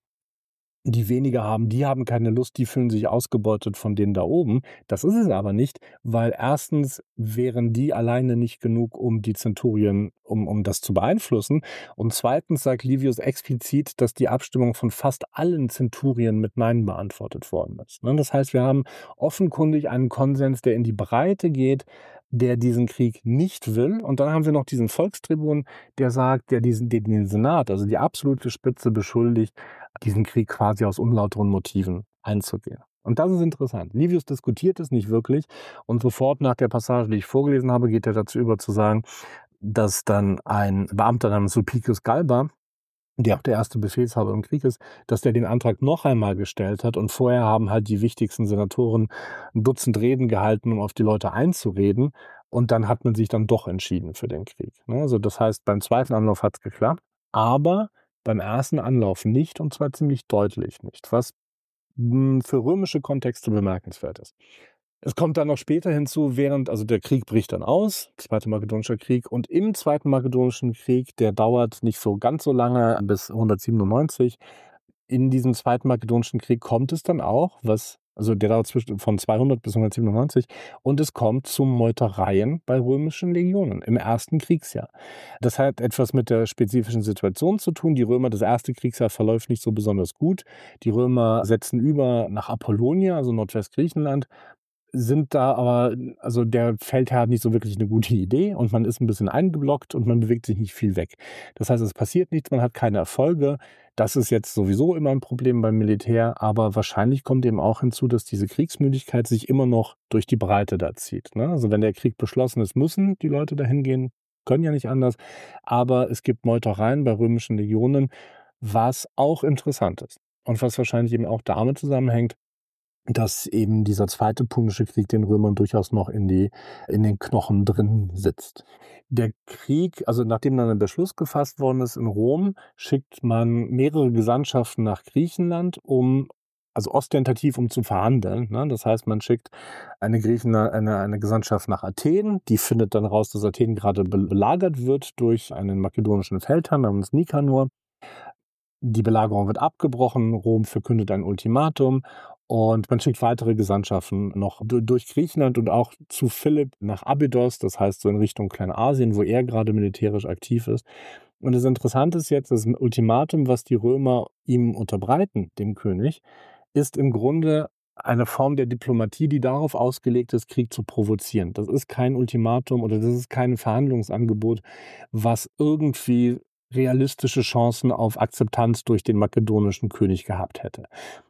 die weniger haben, die haben keine Lust, die fühlen sich ausgebeutet von denen da oben. Das ist es aber nicht, weil erstens wären die alleine nicht genug, um die Zenturien, um, um das zu beeinflussen. Und zweitens sagt Livius explizit, dass die Abstimmung von fast allen Zenturien mit Nein beantwortet worden ist. Das heißt, wir haben offenkundig einen Konsens, der in die Breite geht, der diesen Krieg nicht will. Und dann haben wir noch diesen Volkstribun, der sagt, der diesen, den Senat, also die absolute Spitze, beschuldigt, diesen Krieg quasi aus unlauteren Motiven einzugehen. Und das ist interessant. Livius diskutiert es nicht wirklich und sofort nach der Passage, die ich vorgelesen habe, geht er dazu über zu sagen, dass dann ein Beamter namens Sulpicius Galba, der auch der erste Befehlshaber im Krieg ist, dass der den Antrag noch einmal gestellt hat und vorher haben halt die wichtigsten Senatoren ein Dutzend Reden gehalten, um auf die Leute einzureden und dann hat man sich dann doch entschieden für den Krieg. Also das heißt, beim zweiten Anlauf hat es geklappt, aber beim ersten Anlauf nicht und zwar ziemlich deutlich nicht, was für römische Kontexte bemerkenswert ist. Es kommt dann noch später hinzu, während, also der Krieg bricht dann aus, Zweiter Makedonischer Krieg, und im Zweiten Makedonischen Krieg, der dauert nicht so ganz so lange, bis hundertsiebenundneunzig. In diesem Zweiten Makedonischen Krieg kommt es dann auch, was, also der dauert zwischen von zweihundert bis hundertsiebenundneunzig, und es kommt zu Meutereien bei römischen Legionen im ersten Kriegsjahr. Das hat etwas mit der spezifischen Situation zu tun. Die Römer, das erste Kriegsjahr verläuft nicht so besonders gut. Die Römer setzen über nach Apollonia, also Nordwestgriechenland, sind da aber, also der Feldherr hat nicht so wirklich eine gute Idee und man ist ein bisschen eingeblockt und man bewegt sich nicht viel weg. Das heißt, es passiert nichts, man hat keine Erfolge. Das ist jetzt sowieso immer ein Problem beim Militär, aber wahrscheinlich kommt eben auch hinzu, dass diese Kriegsmüdigkeit sich immer noch durch die Breite da zieht. Ne? Also wenn der Krieg beschlossen ist, müssen die Leute dahin gehen, können ja nicht anders, aber es gibt Meutereien bei römischen Legionen, was auch interessant ist und was wahrscheinlich eben auch damit zusammenhängt, dass eben dieser zweite Punische Krieg den Römern durchaus noch in die, in den Knochen drin sitzt. Der Krieg, also nachdem dann ein Beschluss gefasst worden ist in Rom, schickt man mehrere Gesandtschaften nach Griechenland, um, also ostentativ, um zu verhandeln. Ne? Das heißt, man schickt eine, Griechen, eine, eine Gesandtschaft nach Athen, die findet dann raus, dass Athen gerade belagert wird durch einen makedonischen Feldherrn namens Nikanor. Die Belagerung wird abgebrochen, Rom verkündet ein Ultimatum und man schickt weitere Gesandtschaften noch durch Griechenland und auch zu Philipp nach Abydos, das heißt so in Richtung Kleinasien, wo er gerade militärisch aktiv ist. Und das Interessante ist jetzt, das Ultimatum, was die Römer ihm unterbreiten, dem König, ist im Grunde eine Form der Diplomatie, die darauf ausgelegt ist, Krieg zu provozieren. Das ist kein Ultimatum oder das ist kein Verhandlungsangebot, was irgendwie realistische Chancen auf Akzeptanz durch den makedonischen König gehabt hätte.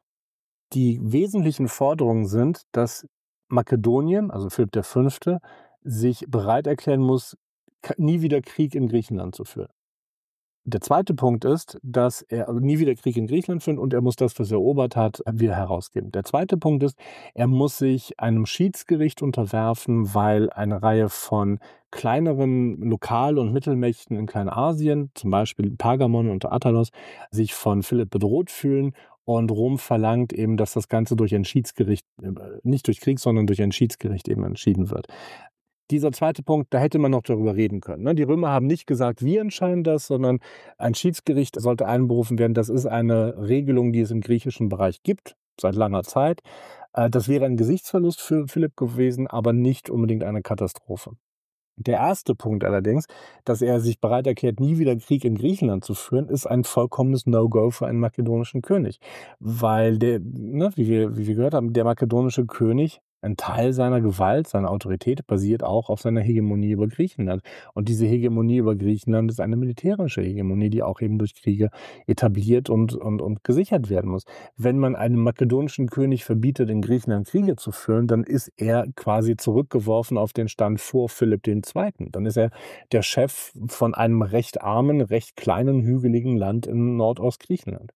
Die wesentlichen Forderungen sind, dass Makedonien, also Philipp der Fünfte, sich bereit erklären muss, nie wieder Krieg in Griechenland zu führen. Der zweite Punkt ist, dass er nie wieder Krieg in Griechenland führt und er muss das, was er erobert hat, wieder herausgeben. Der zweite Punkt ist, er muss sich einem Schiedsgericht unterwerfen, weil eine Reihe von kleineren Lokal- und Mittelmächten in Kleinasien, zum Beispiel Pergamon und Attalos, sich von Philipp bedroht fühlen. Und Rom verlangt eben, dass das Ganze durch ein Schiedsgericht, nicht durch Krieg, sondern durch ein Schiedsgericht eben entschieden wird. Dieser zweite Punkt, da hätte man noch darüber reden können. Die Römer haben nicht gesagt, wir entscheiden das, sondern ein Schiedsgericht sollte einberufen werden. Das ist eine Regelung, die es im griechischen Bereich gibt. seit langer Zeit. Äh, das wäre ein Gesichtsverlust für Philipp gewesen, aber nicht unbedingt eine Katastrophe. Der erste Punkt allerdings, dass er sich bereit erklärt, nie wieder Krieg in Griechenland zu führen, ist ein vollkommenes No-Go für einen makedonischen König. Weil der, ne, wie wir, wie wir gehört haben, der makedonische König, ein Teil seiner Gewalt, seiner Autorität basiert auch auf seiner Hegemonie über Griechenland. Und diese Hegemonie über Griechenland ist eine militärische Hegemonie, die auch eben durch Kriege etabliert und, und, und gesichert werden muss. Wenn man einem makedonischen König verbietet, in Griechenland Kriege zu führen, dann ist er quasi zurückgeworfen auf den Stand vor Philipp der Zweite. Dann ist er der Chef von einem recht armen, recht kleinen, hügeligen Land in Nordostgriechenland.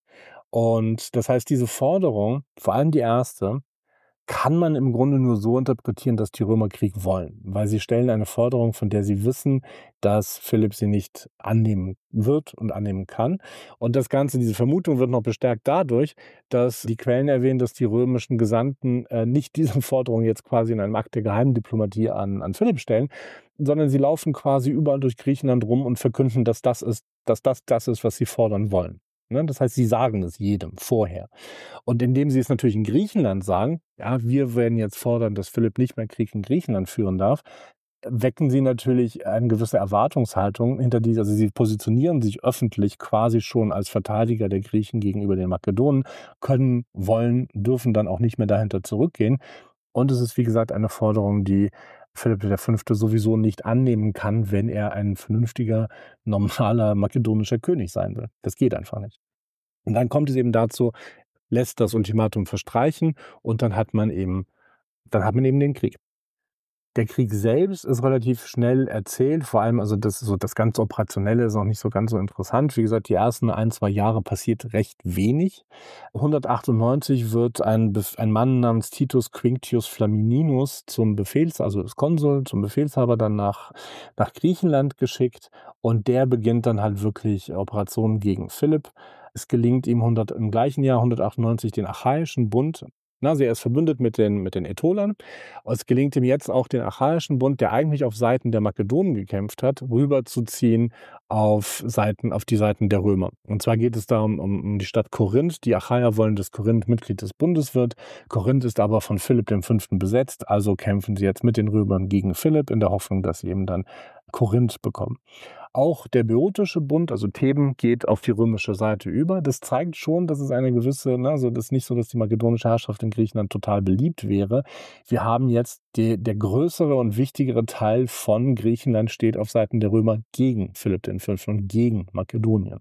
Und das heißt, diese Forderung, vor allem die erste, kann man im Grunde nur so interpretieren, dass die Römer Krieg wollen, weil sie stellen eine Forderung, von der sie wissen, dass Philipp sie nicht annehmen wird und annehmen kann. Und das Ganze, diese Vermutung wird noch bestärkt dadurch, dass die Quellen erwähnen, dass die römischen Gesandten äh, nicht diese Forderung jetzt quasi in einem Akt der Geheimdiplomatie an, an Philipp stellen, sondern sie laufen quasi überall durch Griechenland rum und verkünden, dass das ist, dass das das ist, was sie fordern wollen. Ne? Das heißt, sie sagen es jedem vorher. Und indem sie es natürlich in Griechenland sagen, ja, wir werden jetzt fordern, dass Philipp nicht mehr Krieg in Griechenland führen darf, wecken sie natürlich eine gewisse Erwartungshaltung hinter die, also sie positionieren sich öffentlich quasi schon als Verteidiger der Griechen gegenüber den Makedonen, können, wollen, dürfen dann auch nicht mehr dahinter zurückgehen. Und es ist, wie gesagt, eine Forderung, die Philipp der Fünfte sowieso nicht annehmen kann, wenn er ein vernünftiger, normaler makedonischer König sein will. Das geht einfach nicht. Und dann kommt es eben dazu, lässt das Ultimatum verstreichen und dann hat man eben, dann hat man eben den Krieg. Der Krieg selbst ist relativ schnell erzählt, vor allem also das, so das ganz Operationelle ist auch nicht so ganz so interessant. Wie gesagt, die ersten ein, zwei Jahre passiert recht wenig. hundertachtundneunzig wird ein, ein Mann namens Titus Quinctius Flamininus zum Befehls, also das Konsul, zum Befehlshaber dann nach, nach Griechenland geschickt und der beginnt dann halt wirklich Operationen gegen Philipp. Es gelingt ihm hundert, im gleichen Jahr hundertachtundneunzig den Achaiischen Bund. Also er ist verbündet mit den, mit den Ätolern. Es gelingt ihm jetzt auch den Achaiischen Bund, der eigentlich auf Seiten der Makedonen gekämpft hat, rüberzuziehen auf Seiten, auf die Seiten der Römer. Und zwar geht es da um, um die Stadt Korinth. Die Achaier wollen, dass Korinth Mitglied des Bundes wird. Korinth ist aber von Philipp dem Fünften besetzt, also kämpfen sie jetzt mit den Römern gegen Philipp in der Hoffnung, dass sie eben dann Korinth bekommen. Auch der Böotische Bund, also Theben, geht auf die römische Seite über. Das zeigt schon, dass es eine gewisse, ne, also das ist nicht so, dass die makedonische Herrschaft in Griechenland total beliebt wäre. Wir haben jetzt die, der größere und wichtigere Teil von Griechenland steht auf Seiten der Römer gegen Philipp den Fünften und gegen Makedonien.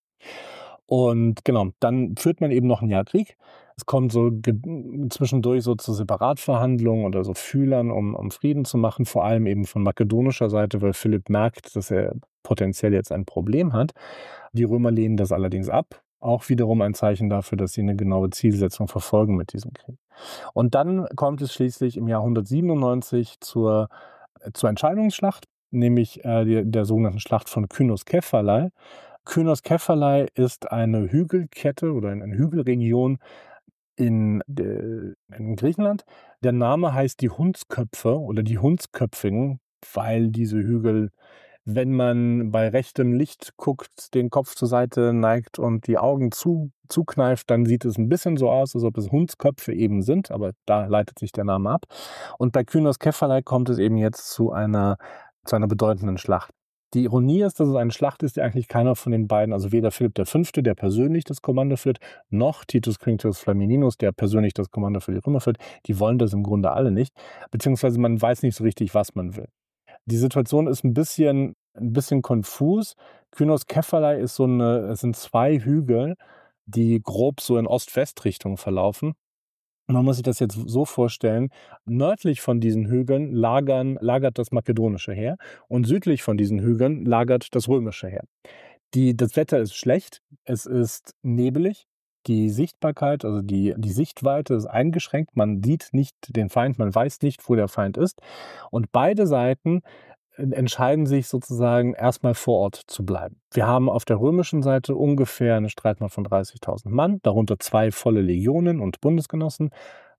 Und genau, dann führt man eben noch ein Jahr Krieg. Es kommt so zwischendurch so zu Separatverhandlungen oder so Fühlern, um, um Frieden zu machen, vor allem eben von makedonischer Seite, weil Philipp merkt, dass er potenziell jetzt ein Problem hat. Die Römer lehnen das allerdings ab. Auch wiederum ein Zeichen dafür, dass sie eine genaue Zielsetzung verfolgen mit diesem Krieg. Und dann kommt es schließlich im Jahr hundertsiebenundneunzig zur, zur Entscheidungsschlacht, nämlich äh, die, der sogenannten Schlacht von Kynos-Kephalai. Kynos-Kephalai ist eine Hügelkette oder eine Hügelregion in, in Griechenland. Der Name heißt die Hundsköpfe oder die Hundsköpfigen, weil diese Hügel, wenn man bei rechtem Licht guckt, den Kopf zur Seite neigt und die Augen zu, zukneift, dann sieht es ein bisschen so aus, als ob es Hundsköpfe eben sind, aber da leitet sich der Name ab. Und bei Kynos-Kephalai kommt es eben jetzt zu einer, zu einer bedeutenden Schlacht. Die Ironie ist, dass es eine Schlacht ist, die eigentlich keiner von den beiden, also weder Philipp der Fünfte, der persönlich das Kommando führt, noch Titus Quinctius Flamininus, der persönlich das Kommando für die Römer führt. Die wollen das im Grunde alle nicht, beziehungsweise man weiß nicht so richtig, was man will. Die Situation ist ein bisschen, ein bisschen konfus. Kynos-Kephalai ist so eine, es sind zwei Hügel, die grob so in Ost-West-Richtung verlaufen. Man muss sich das jetzt so vorstellen, nördlich von diesen Hügeln lagern, lagert das makedonische Heer und südlich von diesen Hügeln lagert das römische Heer. Die, das Wetter ist schlecht, es ist nebelig, die Sichtbarkeit, also die, die Sichtweite ist eingeschränkt, man sieht nicht den Feind, man weiß nicht, wo der Feind ist und beide Seiten entscheiden sich sozusagen erstmal vor Ort zu bleiben. Wir haben auf der römischen Seite ungefähr eine Streitmacht von dreißigtausend Mann, darunter zwei volle Legionen und Bundesgenossen.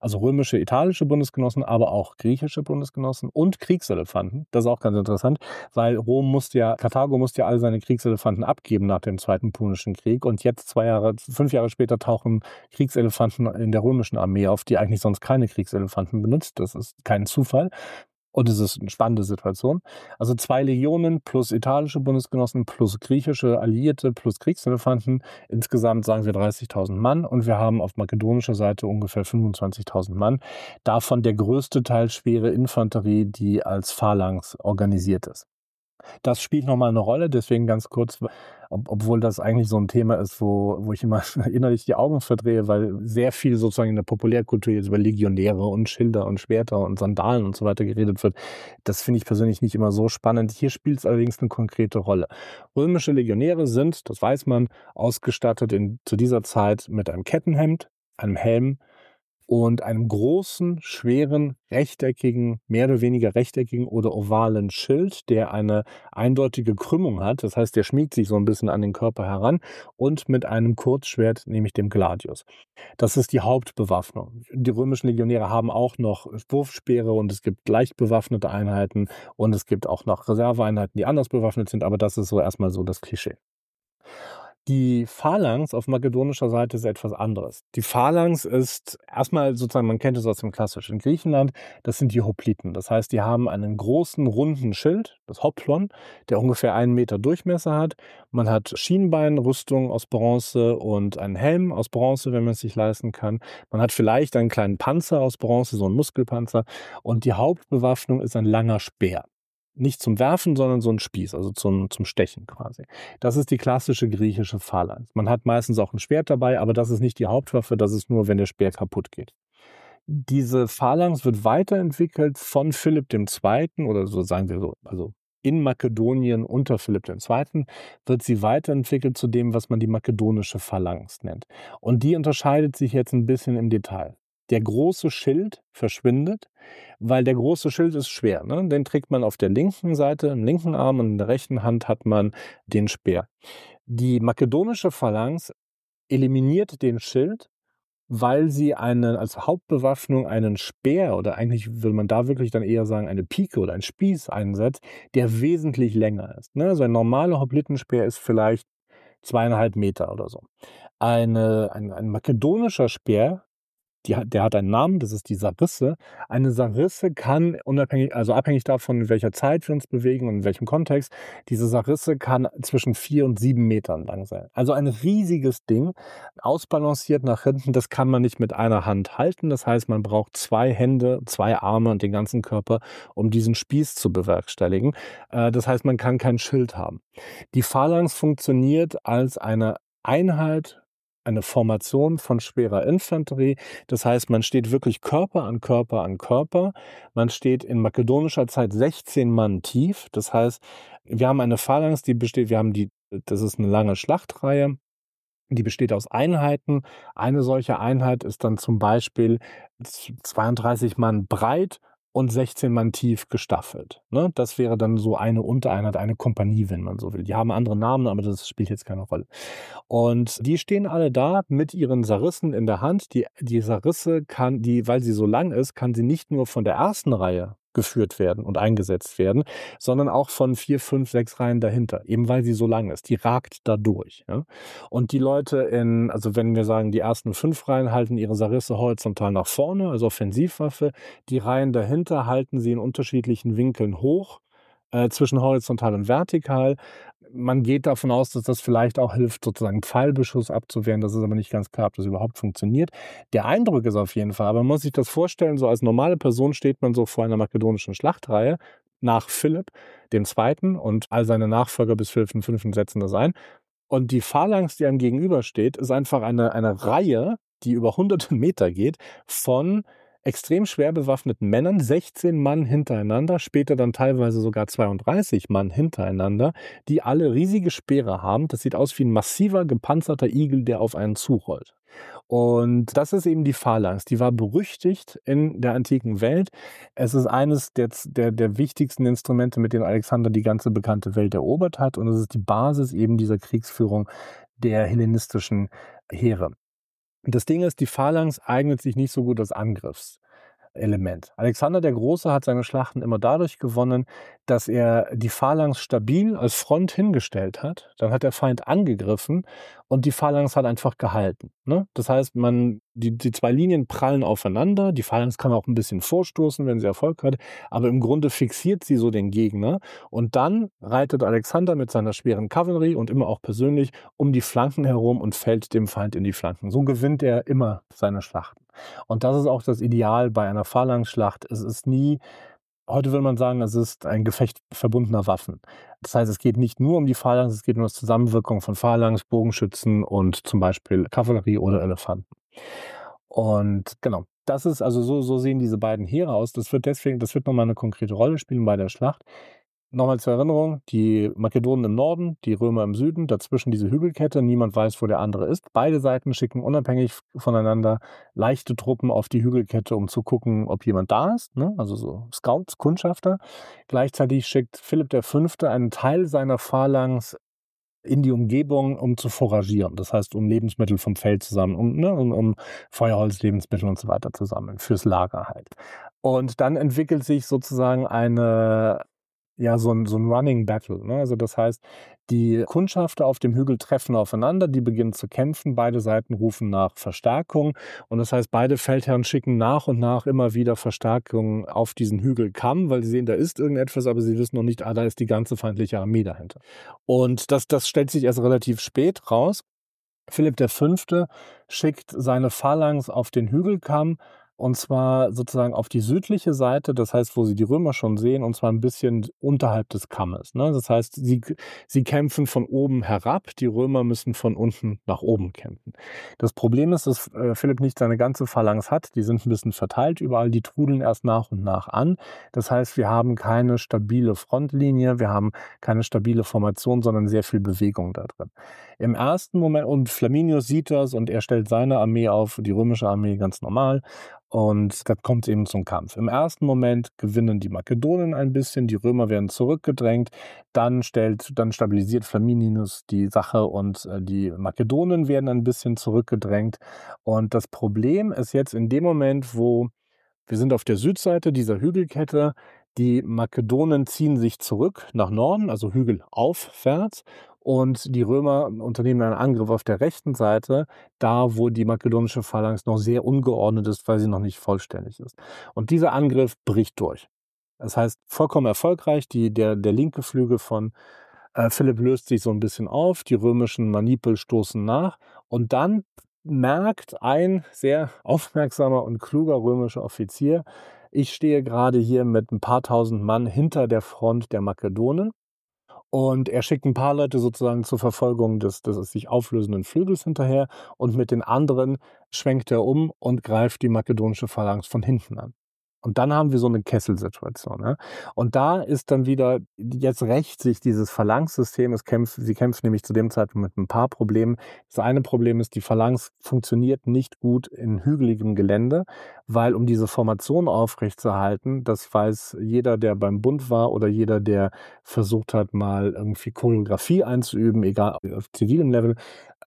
also römische, italische Bundesgenossen, aber auch griechische Bundesgenossen und Kriegselefanten. Das ist auch ganz interessant, weil Rom musste ja, Karthago musste ja all seine Kriegselefanten abgeben nach dem Zweiten Punischen Krieg und jetzt zwei Jahre, fünf Jahre später tauchen Kriegselefanten in der römischen Armee auf, die eigentlich sonst keine Kriegselefanten benutzt. Das ist kein Zufall. Und es ist eine spannende Situation. Also zwei Legionen plus italische Bundesgenossen plus griechische Alliierte plus Kriegselefanten. Insgesamt sagen wir dreißigtausend Mann. Und wir haben auf makedonischer Seite ungefähr fünfundzwanzigtausend Mann. Davon der größte Teil schwere Infanterie, die als Phalanx organisiert ist. Das spielt nochmal eine Rolle, deswegen ganz kurz, ob, obwohl das eigentlich so ein Thema ist, wo, wo ich immer innerlich die Augen verdrehe, weil sehr viel sozusagen in der Populärkultur jetzt über Legionäre und Schilder und Schwerter und Sandalen und so weiter geredet wird. Das finde ich persönlich nicht immer so spannend. Hier spielt es allerdings eine konkrete Rolle. Römische Legionäre sind, das weiß man, ausgestattet in, zu dieser Zeit mit einem Kettenhemd, einem Helm, und einem großen, schweren, rechteckigen, mehr oder weniger rechteckigen oder ovalen Schild, der eine eindeutige Krümmung hat. Das heißt, der schmiegt sich so ein bisschen an den Körper heran und mit einem Kurzschwert, nämlich dem Gladius. Das ist die Hauptbewaffnung. Die römischen Legionäre haben auch noch Wurfspeere und es gibt leicht bewaffnete Einheiten und es gibt auch noch Reserveeinheiten, die anders bewaffnet sind, aber das ist so erstmal so das Klischee. Die Phalanx auf makedonischer Seite ist etwas anderes. Die Phalanx ist erstmal sozusagen, man kennt es aus dem klassischen Griechenland, das sind die Hopliten. Das heißt, die haben einen großen, runden Schild, das Hoplon, der ungefähr einen Meter Durchmesser hat. Man hat Schienbeinrüstung aus Bronze und einen Helm aus Bronze, wenn man es sich leisten kann. Man hat vielleicht einen kleinen Panzer aus Bronze, so einen Muskelpanzer. Und die Hauptbewaffnung ist ein langer Speer. Nicht zum Werfen, sondern so ein Spieß, also zum, zum Stechen quasi. Das ist die klassische griechische Phalanx. Man hat meistens auch ein Schwert dabei, aber das ist nicht die Hauptwaffe, das ist nur, wenn der Speer kaputt geht. Diese Phalanx wird weiterentwickelt von Philipp der Zweite. oder so sagen wir so, also in Makedonien unter Philipp der Zweite. wird sie weiterentwickelt zu dem, was man die makedonische Phalanx nennt. Und die unterscheidet sich jetzt ein bisschen im Detail. Der große Schild verschwindet, weil der große Schild ist schwer. Ne? Den trägt man auf der linken Seite, im linken Arm, und in der rechten Hand hat man den Speer. Die makedonische Phalanx eliminiert den Schild, weil sie eine, als Hauptbewaffnung einen Speer, oder eigentlich würde man da wirklich dann eher sagen eine Pike oder einen Spieß einsetzt, der wesentlich länger ist. Ne? Also ein normaler Hoplitenspeer ist vielleicht zweieinhalb Meter oder so. Eine, ein, ein makedonischer Speer, Die hat, der hat einen Namen, das ist die Sarisse. Eine Sarisse kann unabhängig, also abhängig davon, in welcher Zeit wir uns bewegen und in welchem Kontext, diese Sarisse kann zwischen vier und sieben Metern lang sein. Also ein riesiges Ding, ausbalanciert nach hinten, das kann man nicht mit einer Hand halten. Das heißt, man braucht zwei Hände, zwei Arme und den ganzen Körper, um diesen Spieß zu bewerkstelligen. Das heißt, man kann kein Schild haben. Die Phalanx funktioniert als eine Einheit, eine Formation von schwerer Infanterie. Das heißt, man steht wirklich Körper an Körper an Körper. Man steht in makedonischer Zeit sechzehn Mann tief. Das heißt, wir haben eine Phalanx, die besteht, wir haben die, das ist eine lange Schlachtreihe, die besteht aus Einheiten. Eine solche Einheit ist dann zum Beispiel zweiunddreißig Mann breit und sechzehn Mann tief gestaffelt. Ne? Das wäre dann so eine Untereinheit, eine Kompanie, wenn man so will. Die haben andere Namen, aber das spielt jetzt keine Rolle. Und die stehen alle da mit ihren Sarissen in der Hand. Die, die Sarisse kann, die, weil sie so lang ist, kann sie nicht nur von der ersten Reihe geführt werden und eingesetzt werden, sondern auch von vier, fünf, sechs Reihen dahinter, eben weil sie so lang ist. Die ragt da durch. Ja? Und die Leute in, also wenn wir sagen, die ersten fünf Reihen halten ihre Sarisse horizontal nach vorne, also Offensivwaffe, die Reihen dahinter halten sie in unterschiedlichen Winkeln hoch, äh, zwischen horizontal und vertikal. Man geht davon aus, dass das vielleicht auch hilft, sozusagen Pfeilbeschuss abzuwehren. Das ist aber nicht ganz klar, ob das überhaupt funktioniert. Der Eindruck ist auf jeden Fall, aber man muss sich das vorstellen, so als normale Person steht man so vor einer makedonischen Schlachtreihe nach Philipp dem Zweiten und all seine Nachfolger bis Philipp dem Fünften setzen das ein. Und die Phalanx, die einem gegenübersteht, ist einfach eine, eine Reihe, die über hunderte Meter geht, von extrem schwer bewaffneten Männern, sechzehn Mann hintereinander, später dann teilweise sogar zweiunddreißig Mann hintereinander, die alle riesige Speere haben. Das sieht aus wie ein massiver, gepanzerter Igel, der auf einen zurollt. Und das ist eben die Phalanx. Die war berüchtigt in der antiken Welt. Es ist eines der, der, der wichtigsten Instrumente, mit denen Alexander die ganze bekannte Welt erobert hat. Und es ist die Basis eben dieser Kriegsführung der hellenistischen Heere. Das Ding ist, die Phalanx eignet sich nicht so gut als Angriffselement. Alexander der Große hat seine Schlachten immer dadurch gewonnen, dass er die Phalanx stabil als Front hingestellt hat. Dann hat der Feind angegriffen und die Phalanx hat einfach gehalten. Ne? Das heißt, man, die, die zwei Linien prallen aufeinander. Die Phalanx kann auch ein bisschen vorstoßen, wenn sie Erfolg hat. Aber im Grunde fixiert sie so den Gegner. Und dann reitet Alexander mit seiner schweren Kavallerie und immer auch persönlich um die Flanken herum und fällt dem Feind in die Flanken. So gewinnt er immer seine Schlachten. Und das ist auch das Ideal bei einer Phalanx-Schlacht. Es ist nie, heute will man sagen, es ist ein Gefecht verbundener Waffen. Das heißt, es geht nicht nur um die Phalanx, es geht um die Zusammenwirkung von Phalanx, Bogenschützen und zum Beispiel Kavallerie oder Elefanten. Und genau, das ist, also so, so sehen diese beiden Heere aus. Das wird deswegen, das wird nochmal eine konkrete Rolle spielen bei der Schlacht. Nochmal zur Erinnerung, die Makedonen im Norden, die Römer im Süden, dazwischen diese Hügelkette, niemand weiß, wo der andere ist. Beide Seiten schicken unabhängig voneinander leichte Truppen auf die Hügelkette, um zu gucken, ob jemand da ist, ne? Also so Scouts, Kundschafter. Gleichzeitig schickt Philipp der Fünfte einen Teil seiner Phalanx in die Umgebung, um zu foragieren. Das heißt, um Lebensmittel vom Feld zu sammeln, um, ne, um, um Feuerholz, Lebensmittel und so weiter zu sammeln, fürs Lager halt. Und dann entwickelt sich sozusagen eine ja, so ein, so ein Running Battle. Ne? Also das heißt, die Kundschafter auf dem Hügel treffen aufeinander, die beginnen zu kämpfen, beide Seiten rufen nach Verstärkung und das heißt, beide Feldherren schicken nach und nach immer wieder Verstärkung auf diesen Hügelkamm, weil sie sehen, da ist irgendetwas, aber sie wissen noch nicht, ah, da ist die ganze feindliche Armee dahinter. Und das, das stellt sich erst relativ spät raus. Philipp der Fünfte schickt seine Phalanx auf den Hügelkamm, und zwar sozusagen auf die südliche Seite, das heißt, wo sie die Römer schon sehen, und zwar ein bisschen unterhalb des Kammes. Ne? Das heißt, sie, sie kämpfen von oben herab, die Römer müssen von unten nach oben kämpfen. Das Problem ist, dass äh, Philipp nicht seine ganze Phalanx hat, die sind ein bisschen verteilt überall, die trudeln erst nach und nach an. Das heißt, wir haben keine stabile Frontlinie, wir haben keine stabile Formation, sondern sehr viel Bewegung da drin. Im ersten Moment, und Flaminius sieht das und er stellt seine Armee auf, die römische Armee ganz normal. Und da kommt es eben zum Kampf. Im ersten Moment gewinnen die Makedonen ein bisschen, die Römer werden zurückgedrängt, dann, stellt, dann stabilisiert Flaminius die Sache und äh, die Makedonen werden ein bisschen zurückgedrängt. Und das Problem ist jetzt in dem Moment, wo wir sind auf der Südseite dieser Hügelkette, die Makedonen ziehen sich zurück nach Norden, also Hügel aufwärts. Und die Römer unternehmen einen Angriff auf der rechten Seite, da wo die makedonische Phalanx noch sehr ungeordnet ist, weil sie noch nicht vollständig ist. Und dieser Angriff bricht durch. Das heißt, vollkommen erfolgreich, die, der, der linke Flügel von äh, Philipp löst sich so ein bisschen auf, die römischen Manipel stoßen nach und dann merkt ein sehr aufmerksamer und kluger römischer Offizier, ich stehe gerade hier mit ein paar tausend Mann hinter der Front der Makedonen. Und er schickt ein paar Leute sozusagen zur Verfolgung des, des sich auflösenden Flügels hinterher und mit den anderen schwenkt er um und greift die makedonische Phalanx von hinten an. Und dann haben wir so eine Kesselsituation. Ja? Und da ist dann wieder, jetzt rächt sich dieses Phalanx-System. Es kämpft, sie kämpft nämlich zu dem Zeitpunkt mit ein paar Problemen. Das eine Problem ist, die Phalanx funktioniert nicht gut in hügeligem Gelände, weil um diese Formation aufrechtzuerhalten, das weiß jeder, der beim Bund war oder jeder, der versucht hat, mal irgendwie Choreografie einzuüben, egal auf zivilem Level,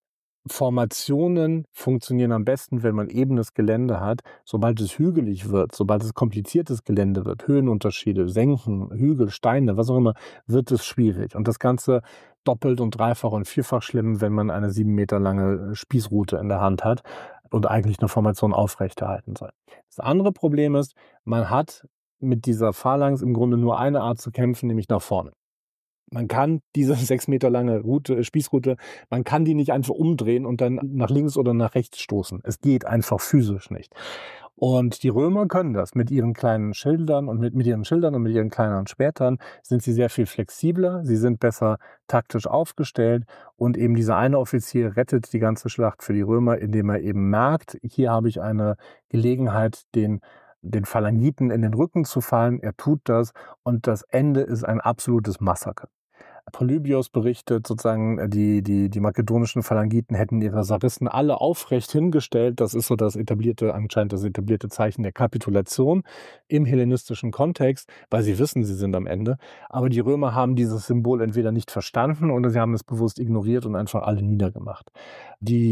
Formationen funktionieren am besten, wenn man ebenes Gelände hat. Sobald es hügelig wird, sobald es kompliziertes Gelände wird, Höhenunterschiede, Senken, Hügel, Steine, was auch immer, wird es schwierig. Und das Ganze doppelt und dreifach und vierfach schlimm, wenn man eine sieben Meter lange Spießrute in der Hand hat und eigentlich eine Formation aufrechterhalten soll. Das andere Problem ist, man hat mit dieser Phalanx im Grunde nur eine Art zu kämpfen, nämlich nach vorne. Man kann diese sechs Meter lange Route, Spießrute, man kann die nicht einfach umdrehen und dann nach links oder nach rechts stoßen. Es geht einfach physisch nicht. Und die Römer können das. Mit ihren kleinen Schildern und mit, mit ihren Schildern und mit ihren kleineren Schwertern sind sie sehr viel flexibler, sie sind besser taktisch aufgestellt und eben dieser eine Offizier rettet die ganze Schlacht für die Römer, indem er eben merkt, hier habe ich eine Gelegenheit, den den Phalangiten in den Rücken zu fallen. Er tut das und das Ende ist ein absolutes Massaker. Polybios berichtet sozusagen, die, die, die makedonischen Phalangiten hätten ihre Saristen alle aufrecht hingestellt. Das ist so das etablierte, anscheinend das etablierte Zeichen der Kapitulation im hellenistischen Kontext, weil sie wissen, sie sind am Ende. Aber die Römer haben dieses Symbol entweder nicht verstanden oder sie haben es bewusst ignoriert und einfach alle niedergemacht. Die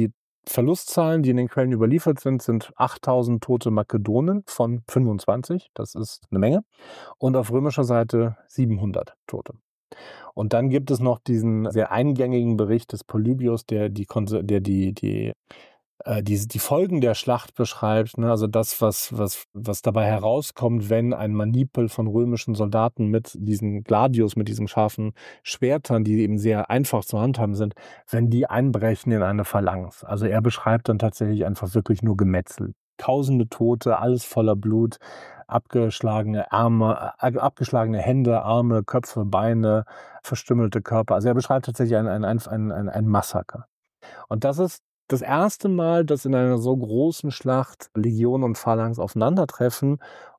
Verlustzahlen, die in den Quellen überliefert sind, sind achttausend tote Makedonen von fünfundzwanzig. Das ist eine Menge. Und auf römischer Seite siebenhundert Tote. Und dann gibt es noch diesen sehr eingängigen Bericht des Polybios, der die, der die, die, äh, die, die Folgen der Schlacht beschreibt. Ne? Also das, was, was, was dabei herauskommt, wenn ein Manipel von römischen Soldaten mit diesen Gladius, mit diesen scharfen Schwertern, die eben sehr einfach zu handhaben sind, wenn die einbrechen in eine Phalanx. Also er beschreibt dann tatsächlich einfach wirklich nur Gemetzel. Tausende Tote, alles voller Blut, abgeschlagene Arme, äh, abgeschlagene Hände, Arme, Köpfe, Beine, verstümmelte Körper. Also er beschreibt tatsächlich ein, ein, ein, ein, ein Massaker. Und das ist das erste Mal, dass in einer so großen Schlacht Legion und Phalanx aufeinandertreffen.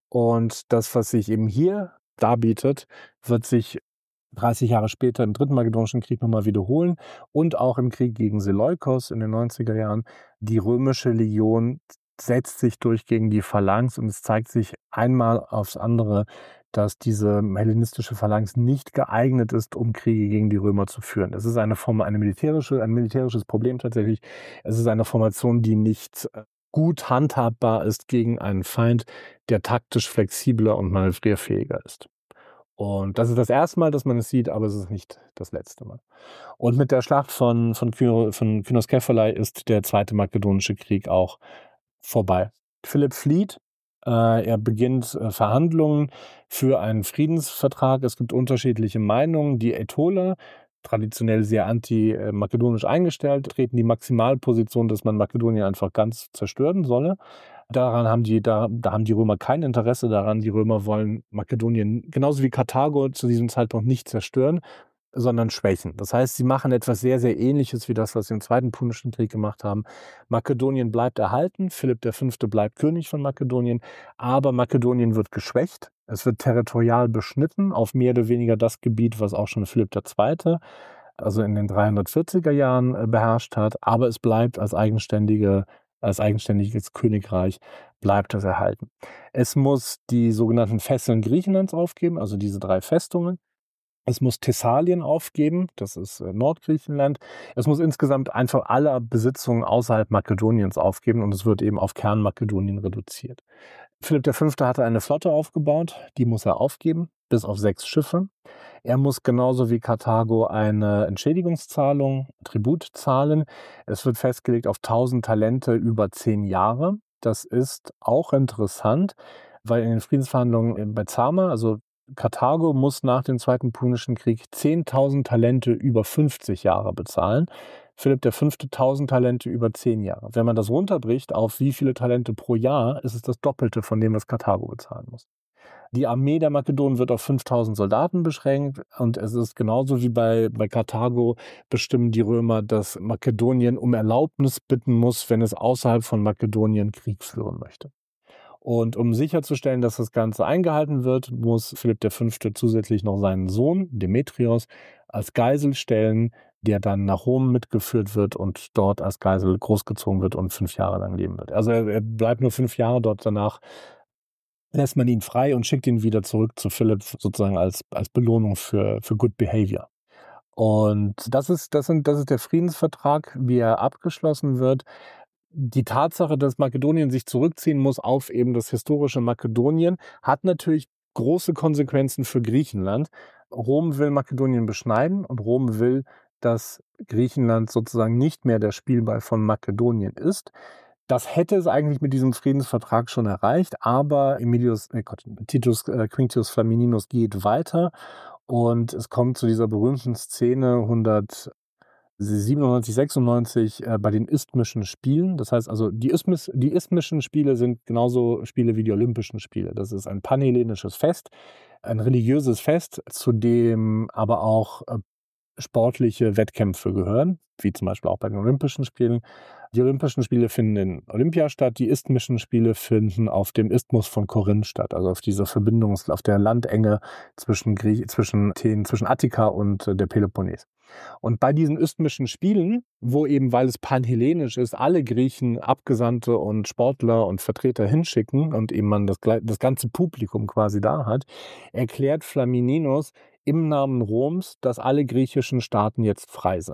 Und das, was sich eben hier darbietet, wird sich dreißig Jahre später im Dritten Makedonischen Krieg nochmal wiederholen und auch im Krieg gegen Seleukos in den neunziger Jahren. Die römische Legion setzt sich durch gegen die Phalanx und es zeigt sich einmal aufs andere, dass diese hellenistische Phalanx nicht geeignet ist, um Kriege gegen die Römer zu führen. Es ist eine Form, eine militärische, ein militärisches Problem tatsächlich. Es ist eine Formation, die nicht gut handhabbar ist gegen einen Feind, der taktisch flexibler und manövrierfähiger ist. Und das ist das erste Mal, dass man es sieht, aber es ist nicht das letzte Mal. Und mit der Schlacht von, von, von Kynos-Kephalai ist der Zweite Makedonische Krieg auch vorbei. Philipp flieht, äh, er beginnt äh, Verhandlungen für einen Friedensvertrag. Es gibt unterschiedliche Meinungen. Die Ätoler, traditionell sehr anti-makedonisch eingestellt, treten die Maximalposition, dass man Makedonien einfach ganz zerstören solle. Daran haben die, da, da haben die Römer kein Interesse daran. Die Römer wollen Makedonien genauso wie Karthago zu diesem Zeitpunkt nicht zerstören, sondern schwächen. Das heißt, sie machen etwas sehr, sehr Ähnliches wie das, was sie im Zweiten Punischen Krieg gemacht haben. Makedonien bleibt erhalten, Philipp der Fünfte bleibt König von Makedonien, aber Makedonien wird geschwächt. Es wird territorial beschnitten auf mehr oder weniger das Gebiet, was auch schon Philipp der Zweite, also in den dreihundertvierziger Jahren beherrscht hat, aber es bleibt als eigenständige als eigenständiges Königreich bleibt es erhalten. Es muss die sogenannten Fesseln Griechenlands aufgeben, also diese drei Festungen. Es muss Thessalien aufgeben, das ist Nordgriechenland. Es muss insgesamt einfach alle Besitzungen außerhalb Makedoniens aufgeben und es wird eben auf Kernmakedonien reduziert. Philipp der Fünfte hatte eine Flotte aufgebaut, die muss er aufgeben, bis auf sechs Schiffe. Er muss genauso wie Karthago eine Entschädigungszahlung, Tribut zahlen. Es wird festgelegt auf tausend Talente über zehn Jahre. Das ist auch interessant, weil in den Friedensverhandlungen bei Zama, also Karthago muss nach dem Zweiten Punischen Krieg zehntausend Talente über fünfzig Jahre bezahlen. Philipp der Fünfte tausend Talente über zehn Jahre. Wenn man das runterbricht auf wie viele Talente pro Jahr, ist es das Doppelte von dem, was Karthago bezahlen muss. Die Armee der Makedonen wird auf fünftausend Soldaten beschränkt und es ist genauso wie bei, bei Karthago bestimmen die Römer, dass Makedonien um Erlaubnis bitten muss, wenn es außerhalb von Makedonien Krieg führen möchte. Und um sicherzustellen, dass das Ganze eingehalten wird, muss Philipp der Fünfte zusätzlich noch seinen Sohn Demetrios als Geisel stellen, der dann nach Rom mitgeführt wird und dort als Geisel großgezogen wird und fünf Jahre lang leben wird. Also er, er bleibt nur fünf Jahre dort, danach lässt man ihn frei und schickt ihn wieder zurück zu Philipp sozusagen als, als Belohnung für, für Good Behavior. Und das ist, das, sind, das ist der Friedensvertrag, wie er abgeschlossen wird. Die Tatsache, dass Makedonien sich zurückziehen muss auf eben das historische Makedonien, hat natürlich große Konsequenzen für Griechenland. Rom will Makedonien beschneiden und Rom will, dass Griechenland sozusagen nicht mehr der Spielball von Makedonien ist. Das hätte es eigentlich mit diesem Friedensvertrag schon erreicht, aber Emilius, äh Gott, Titus äh, Quinctius Flamininus geht weiter und es kommt zu dieser berühmten Szene hundertsiebenundneunzig, sechsundneunzig äh, bei den Isthmischen Spielen. Das heißt also, die, Isthmis, die Isthmischen Spiele sind genauso Spiele wie die Olympischen Spiele. Das ist ein panhellenisches Fest, ein religiöses Fest, zu dem aber auch äh, sportliche Wettkämpfe gehören, wie zum Beispiel auch bei den Olympischen Spielen. Die Olympischen Spiele finden in Olympia statt, die Isthmischen Spiele finden auf dem Isthmus von Korinth statt, also auf dieser Verbindung, auf der Landenge zwischen, Grie zwischen, Athen, zwischen Attika und der Peloponnes. Und bei diesen Isthmischen Spielen, wo eben, weil es panhellenisch ist, alle Griechen Abgesandte und Sportler und Vertreter hinschicken und eben man das, das ganze Publikum quasi da hat, erklärt Flamininus im Namen Roms, dass alle griechischen Staaten jetzt frei sind.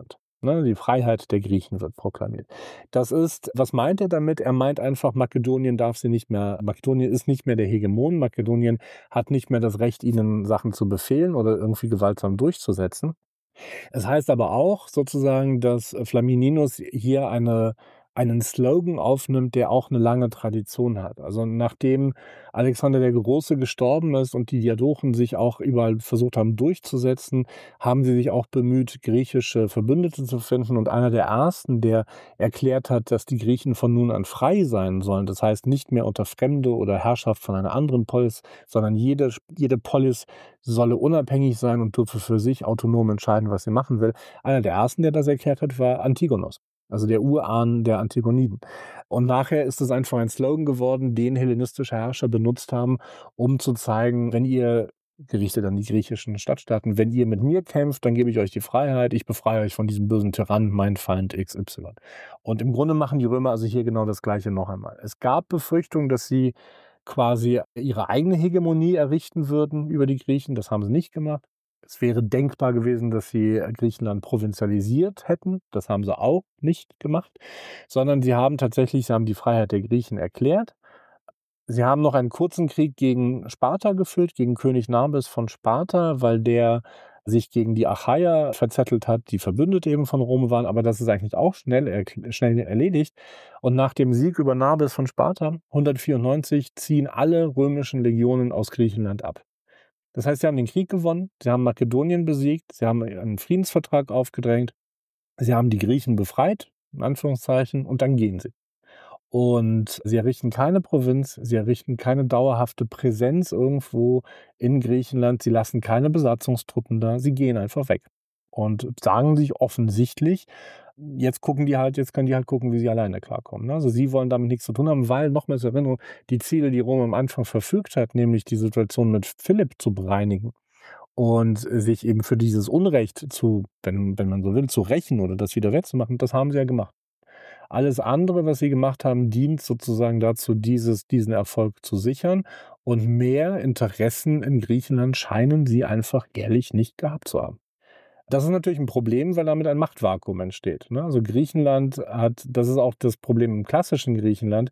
Ne, die Freiheit der Griechen wird proklamiert. Das ist, was meint er damit? Er meint einfach, Makedonien darf sie nicht mehr, Makedonien ist nicht mehr der Hegemon, Makedonien hat nicht mehr das Recht, ihnen Sachen zu befehlen oder irgendwie gewaltsam durchzusetzen. Es heißt aber auch sozusagen, dass Flamininus hier eine, einen Slogan aufnimmt, der auch eine lange Tradition hat. Also nachdem Alexander der Große gestorben ist und die Diadochen sich auch überall versucht haben durchzusetzen, haben sie sich auch bemüht, griechische Verbündete zu finden. Und einer der ersten, der erklärt hat, dass die Griechen von nun an frei sein sollen, das heißt nicht mehr unter Fremde oder Herrschaft von einer anderen Polis, sondern jede, jede Polis solle unabhängig sein und dürfe für sich autonom entscheiden, was sie machen will. Einer der ersten, der das erklärt hat, war Antigonos, also der Urahn der Antigoniden. Und nachher ist es einfach ein Slogan geworden, den hellenistische Herrscher benutzt haben, um zu zeigen, wenn ihr, gerichtet an die griechischen Stadtstaaten, wenn ihr mit mir kämpft, dann gebe ich euch die Freiheit, ich befreie euch von diesem bösen Tyrannen, mein Feind X Y. Und im Grunde machen die Römer also hier genau das Gleiche noch einmal. Es gab Befürchtungen, dass sie quasi ihre eigene Hegemonie errichten würden über die Griechen. Das haben sie nicht gemacht. Es wäre denkbar gewesen, dass sie Griechenland provinzialisiert hätten. Das haben sie auch nicht gemacht, sondern sie haben tatsächlich, sie haben die Freiheit der Griechen erklärt. Sie haben noch einen kurzen Krieg gegen Sparta geführt, gegen König Nabis von Sparta, weil der sich gegen die Achaier verzettelt hat, die Verbündete eben von Rom waren, aber das ist eigentlich auch schnell, er, schnell erledigt. Und nach dem Sieg über Nabis von Sparta, hundertvierundneunzig, ziehen alle römischen Legionen aus Griechenland ab. Das heißt, sie haben den Krieg gewonnen, sie haben Makedonien besiegt, sie haben einen Friedensvertrag aufgedrängt, sie haben die Griechen befreit, in Anführungszeichen, und dann gehen sie. Und sie errichten keine Provinz, sie errichten keine dauerhafte Präsenz irgendwo in Griechenland, sie lassen keine Besatzungstruppen da, sie gehen einfach weg und sagen sich offensichtlich, jetzt gucken die halt, jetzt können die halt gucken, wie sie alleine klarkommen. Also sie wollen damit nichts zu tun haben, weil, nochmal zur Erinnerung, die Ziele, die Rom am Anfang verfügt hat, nämlich die Situation mit Philipp zu bereinigen und sich eben für dieses Unrecht zu, wenn, wenn man so will, zu rächen oder das wieder wettzumachen, das haben sie ja gemacht. Alles andere, was sie gemacht haben, dient sozusagen dazu, dieses, diesen Erfolg zu sichern. Und mehr Interessen in Griechenland scheinen sie einfach ehrlich nicht gehabt zu haben. Das ist natürlich ein Problem, weil damit ein Machtvakuum entsteht. Also Griechenland hat, das ist auch das Problem im klassischen Griechenland,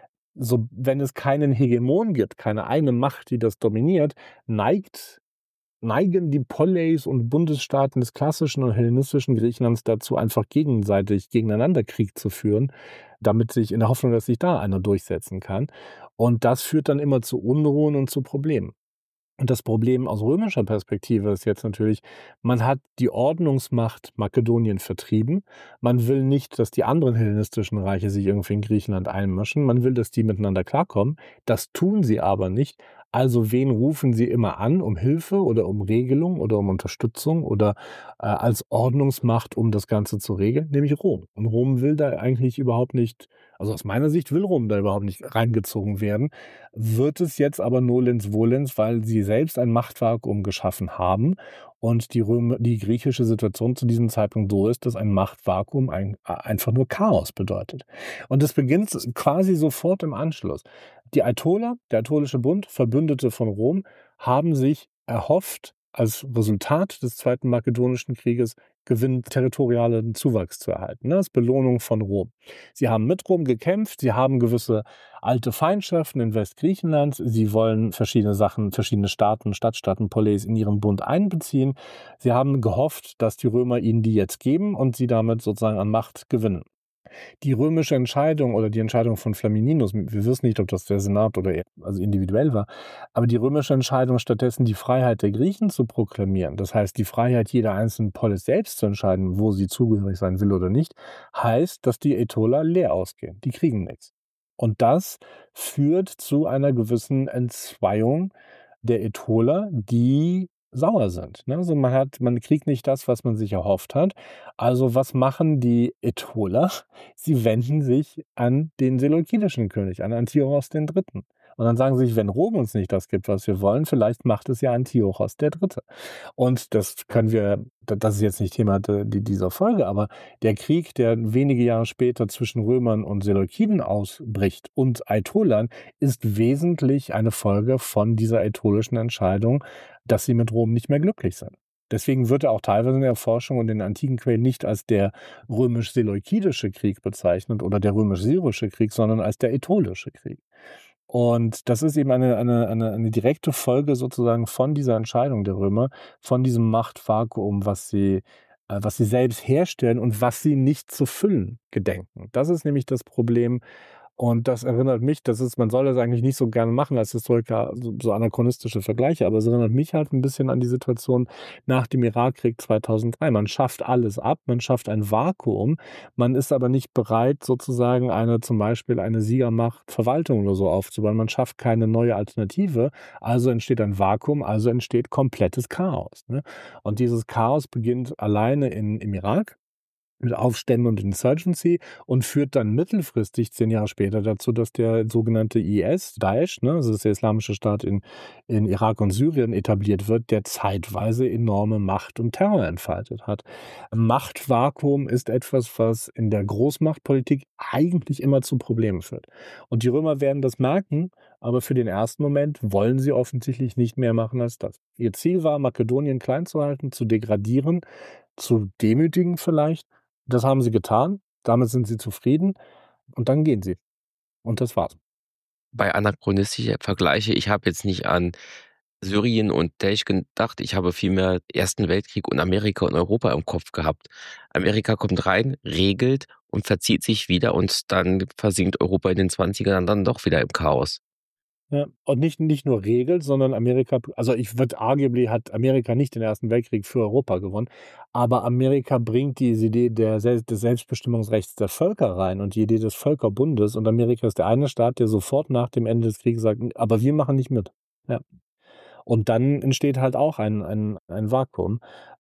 so, wenn es keinen Hegemon gibt, keine eine Macht, die das dominiert, neigt neigen die Poleis und Bundesstaaten des klassischen und hellenistischen Griechenlands dazu, einfach gegenseitig gegeneinander Krieg zu führen, damit sich in der Hoffnung, dass sich da einer durchsetzen kann. Und das führt dann immer zu Unruhen und zu Problemen. Und das Problem aus römischer Perspektive ist jetzt natürlich, man hat die Ordnungsmacht Makedonien vertrieben. Man will nicht, dass die anderen hellenistischen Reiche sich irgendwie in Griechenland einmischen. Man will, dass die miteinander klarkommen. Das tun sie aber nicht. Also wen rufen sie immer an, um Hilfe oder um Regelung oder um Unterstützung oder äh, als Ordnungsmacht, um das Ganze zu regeln? Nämlich Rom. Und Rom will da eigentlich überhaupt nicht, also aus meiner Sicht will Rom da überhaupt nicht reingezogen werden. Wird es jetzt aber nolens volens, weil sie selbst ein Machtvakuum geschaffen haben und die, Röm die griechische Situation zu diesem Zeitpunkt so ist, dass ein Machtvakuum ein, einfach nur Chaos bedeutet. Und das beginnt quasi sofort im Anschluss. Die Aetoler, der Aetolische Bund, Verbündete von Rom, haben sich erhofft, als Resultat des Zweiten Makedonischen Krieges Gewinn territorialen Zuwachs zu erhalten. Das ist Belohnung von Rom. Sie haben mit Rom gekämpft, sie haben gewisse alte Feindschaften in Westgriechenland, sie wollen verschiedene Sachen, verschiedene Staaten, Stadtstaaten, Poleis in ihren Bund einbeziehen. Sie haben gehofft, dass die Römer ihnen die jetzt geben und sie damit sozusagen an Macht gewinnen. Die römische Entscheidung oder die Entscheidung von Flamininus, wir wissen nicht, ob das der Senat oder er, also individuell war, aber die römische Entscheidung, stattdessen die Freiheit der Griechen zu proklamieren, das heißt die Freiheit jeder einzelnen Polis selbst zu entscheiden, wo sie zugehörig sein will oder nicht, heißt, dass die Aetoler leer ausgehen. Die kriegen nichts. Und das führt zu einer gewissen Entzweiung der Aetoler, die sauer sind. Also man hat, man kriegt nicht das, was man sich erhofft hat. Also was machen die Aetoler? Sie wenden sich an den seleukidischen König, an Antiochos der Dritte. Und dann sagen sie sich, wenn Rom uns nicht das gibt, was wir wollen, vielleicht macht es ja Antiochos der Dritte. Und das können wir, das ist jetzt nicht Thema dieser Folge, aber der Krieg, der wenige Jahre später zwischen Römern und Seleukiden ausbricht und Aetolern, ist wesentlich eine Folge von dieser aetolischen Entscheidung, dass sie mit Rom nicht mehr glücklich sind. Deswegen wird er auch teilweise in der Forschung und in den antiken Quellen nicht als der römisch-seleukidische Krieg bezeichnet oder der römisch-syrische Krieg, sondern als der ätolische Krieg. Und das ist eben eine, eine, eine, eine direkte Folge sozusagen von dieser Entscheidung der Römer, von diesem Machtvakuum, was sie, äh, was sie selbst herstellen und was sie nicht zu füllen gedenken. Das ist nämlich das Problem. Und das erinnert mich, das ist, man soll das eigentlich nicht so gerne machen als Historiker, so, so anachronistische Vergleiche, aber es erinnert mich halt ein bisschen an die Situation nach dem Irakkrieg zweitausenddrei. Man schafft alles ab, man schafft ein Vakuum, man ist aber nicht bereit, sozusagen eine, zum Beispiel eine Siegermacht-Verwaltung oder so aufzubauen. Man schafft keine neue Alternative, also entsteht ein Vakuum, also entsteht komplettes Chaos. Ne? Und dieses Chaos beginnt alleine in, im Irak mit Aufständen und Insurgency und führt dann mittelfristig, zehn Jahre später, dazu, dass der sogenannte I S, Daesh, ne, also das ist der Islamische Staat in, in Irak und Syrien, etabliert wird, der zeitweise enorme Macht und Terror entfaltet hat. Machtvakuum ist etwas, was in der Großmachtpolitik eigentlich immer zu Problemen führt. Und die Römer werden das merken, aber für den ersten Moment wollen sie offensichtlich nicht mehr machen als das. Ihr Ziel war, Makedonien klein zu halten, zu degradieren, zu demütigen vielleicht. Das haben sie getan, damit sind sie zufrieden und dann gehen sie. Und das war's. Bei anachronistischen Vergleiche, ich habe jetzt nicht an Syrien und Daesh gedacht, ich habe vielmehr Ersten Weltkrieg und Amerika und Europa im Kopf gehabt. Amerika kommt rein, regelt und verzieht sich wieder und dann versinkt Europa in den zwanzigern dann doch wieder im Chaos. Ja, und nicht, nicht nur regelt, sondern Amerika, also ich würde arguably hat Amerika nicht den Ersten Weltkrieg für Europa gewonnen, aber Amerika bringt diese Idee der, Sel- des Selbstbestimmungsrechts der Völker rein und die Idee des Völkerbundes und Amerika ist der eine Staat, der sofort nach dem Ende des Krieges sagt, aber wir machen nicht mit. Ja. Und dann entsteht halt auch ein, ein, ein Vakuum.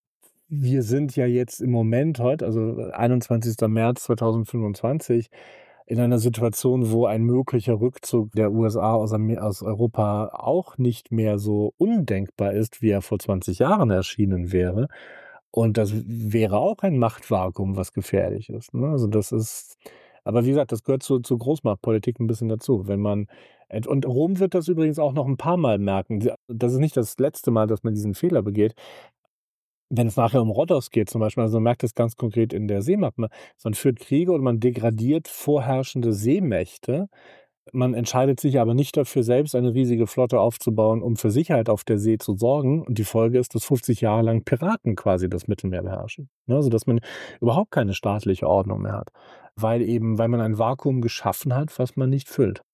Wir sind ja jetzt im Moment heute, also einundzwanzigster März zweitausendfünfundzwanzig, in einer Situation, wo ein möglicher Rückzug der U S A aus, Amer- aus Europa auch nicht mehr so undenkbar ist, wie er vor zwanzig Jahren erschienen wäre. Und das wäre auch ein Machtvakuum, was gefährlich ist. Ne? Also das ist, aber wie gesagt, das gehört zu, zu Großmachtpolitik ein bisschen dazu. Wenn man, und Rom wird das übrigens auch noch ein paar Mal merken. Das ist nicht das letzte Mal, dass man diesen Fehler begeht. Wenn es nachher um Rhodos geht zum Beispiel, also man merkt das ganz konkret in der Seemacht, man man führt Kriege und man degradiert vorherrschende Seemächte. Man entscheidet sich aber nicht dafür, selbst eine riesige Flotte aufzubauen, um für Sicherheit auf der See zu sorgen. Und die Folge ist, dass fünfzig Jahre lang Piraten quasi das Mittelmeer beherrschen. Ne, also dass man überhaupt keine staatliche Ordnung mehr hat. Weil eben, weil man ein Vakuum geschaffen hat, was man nicht füllt.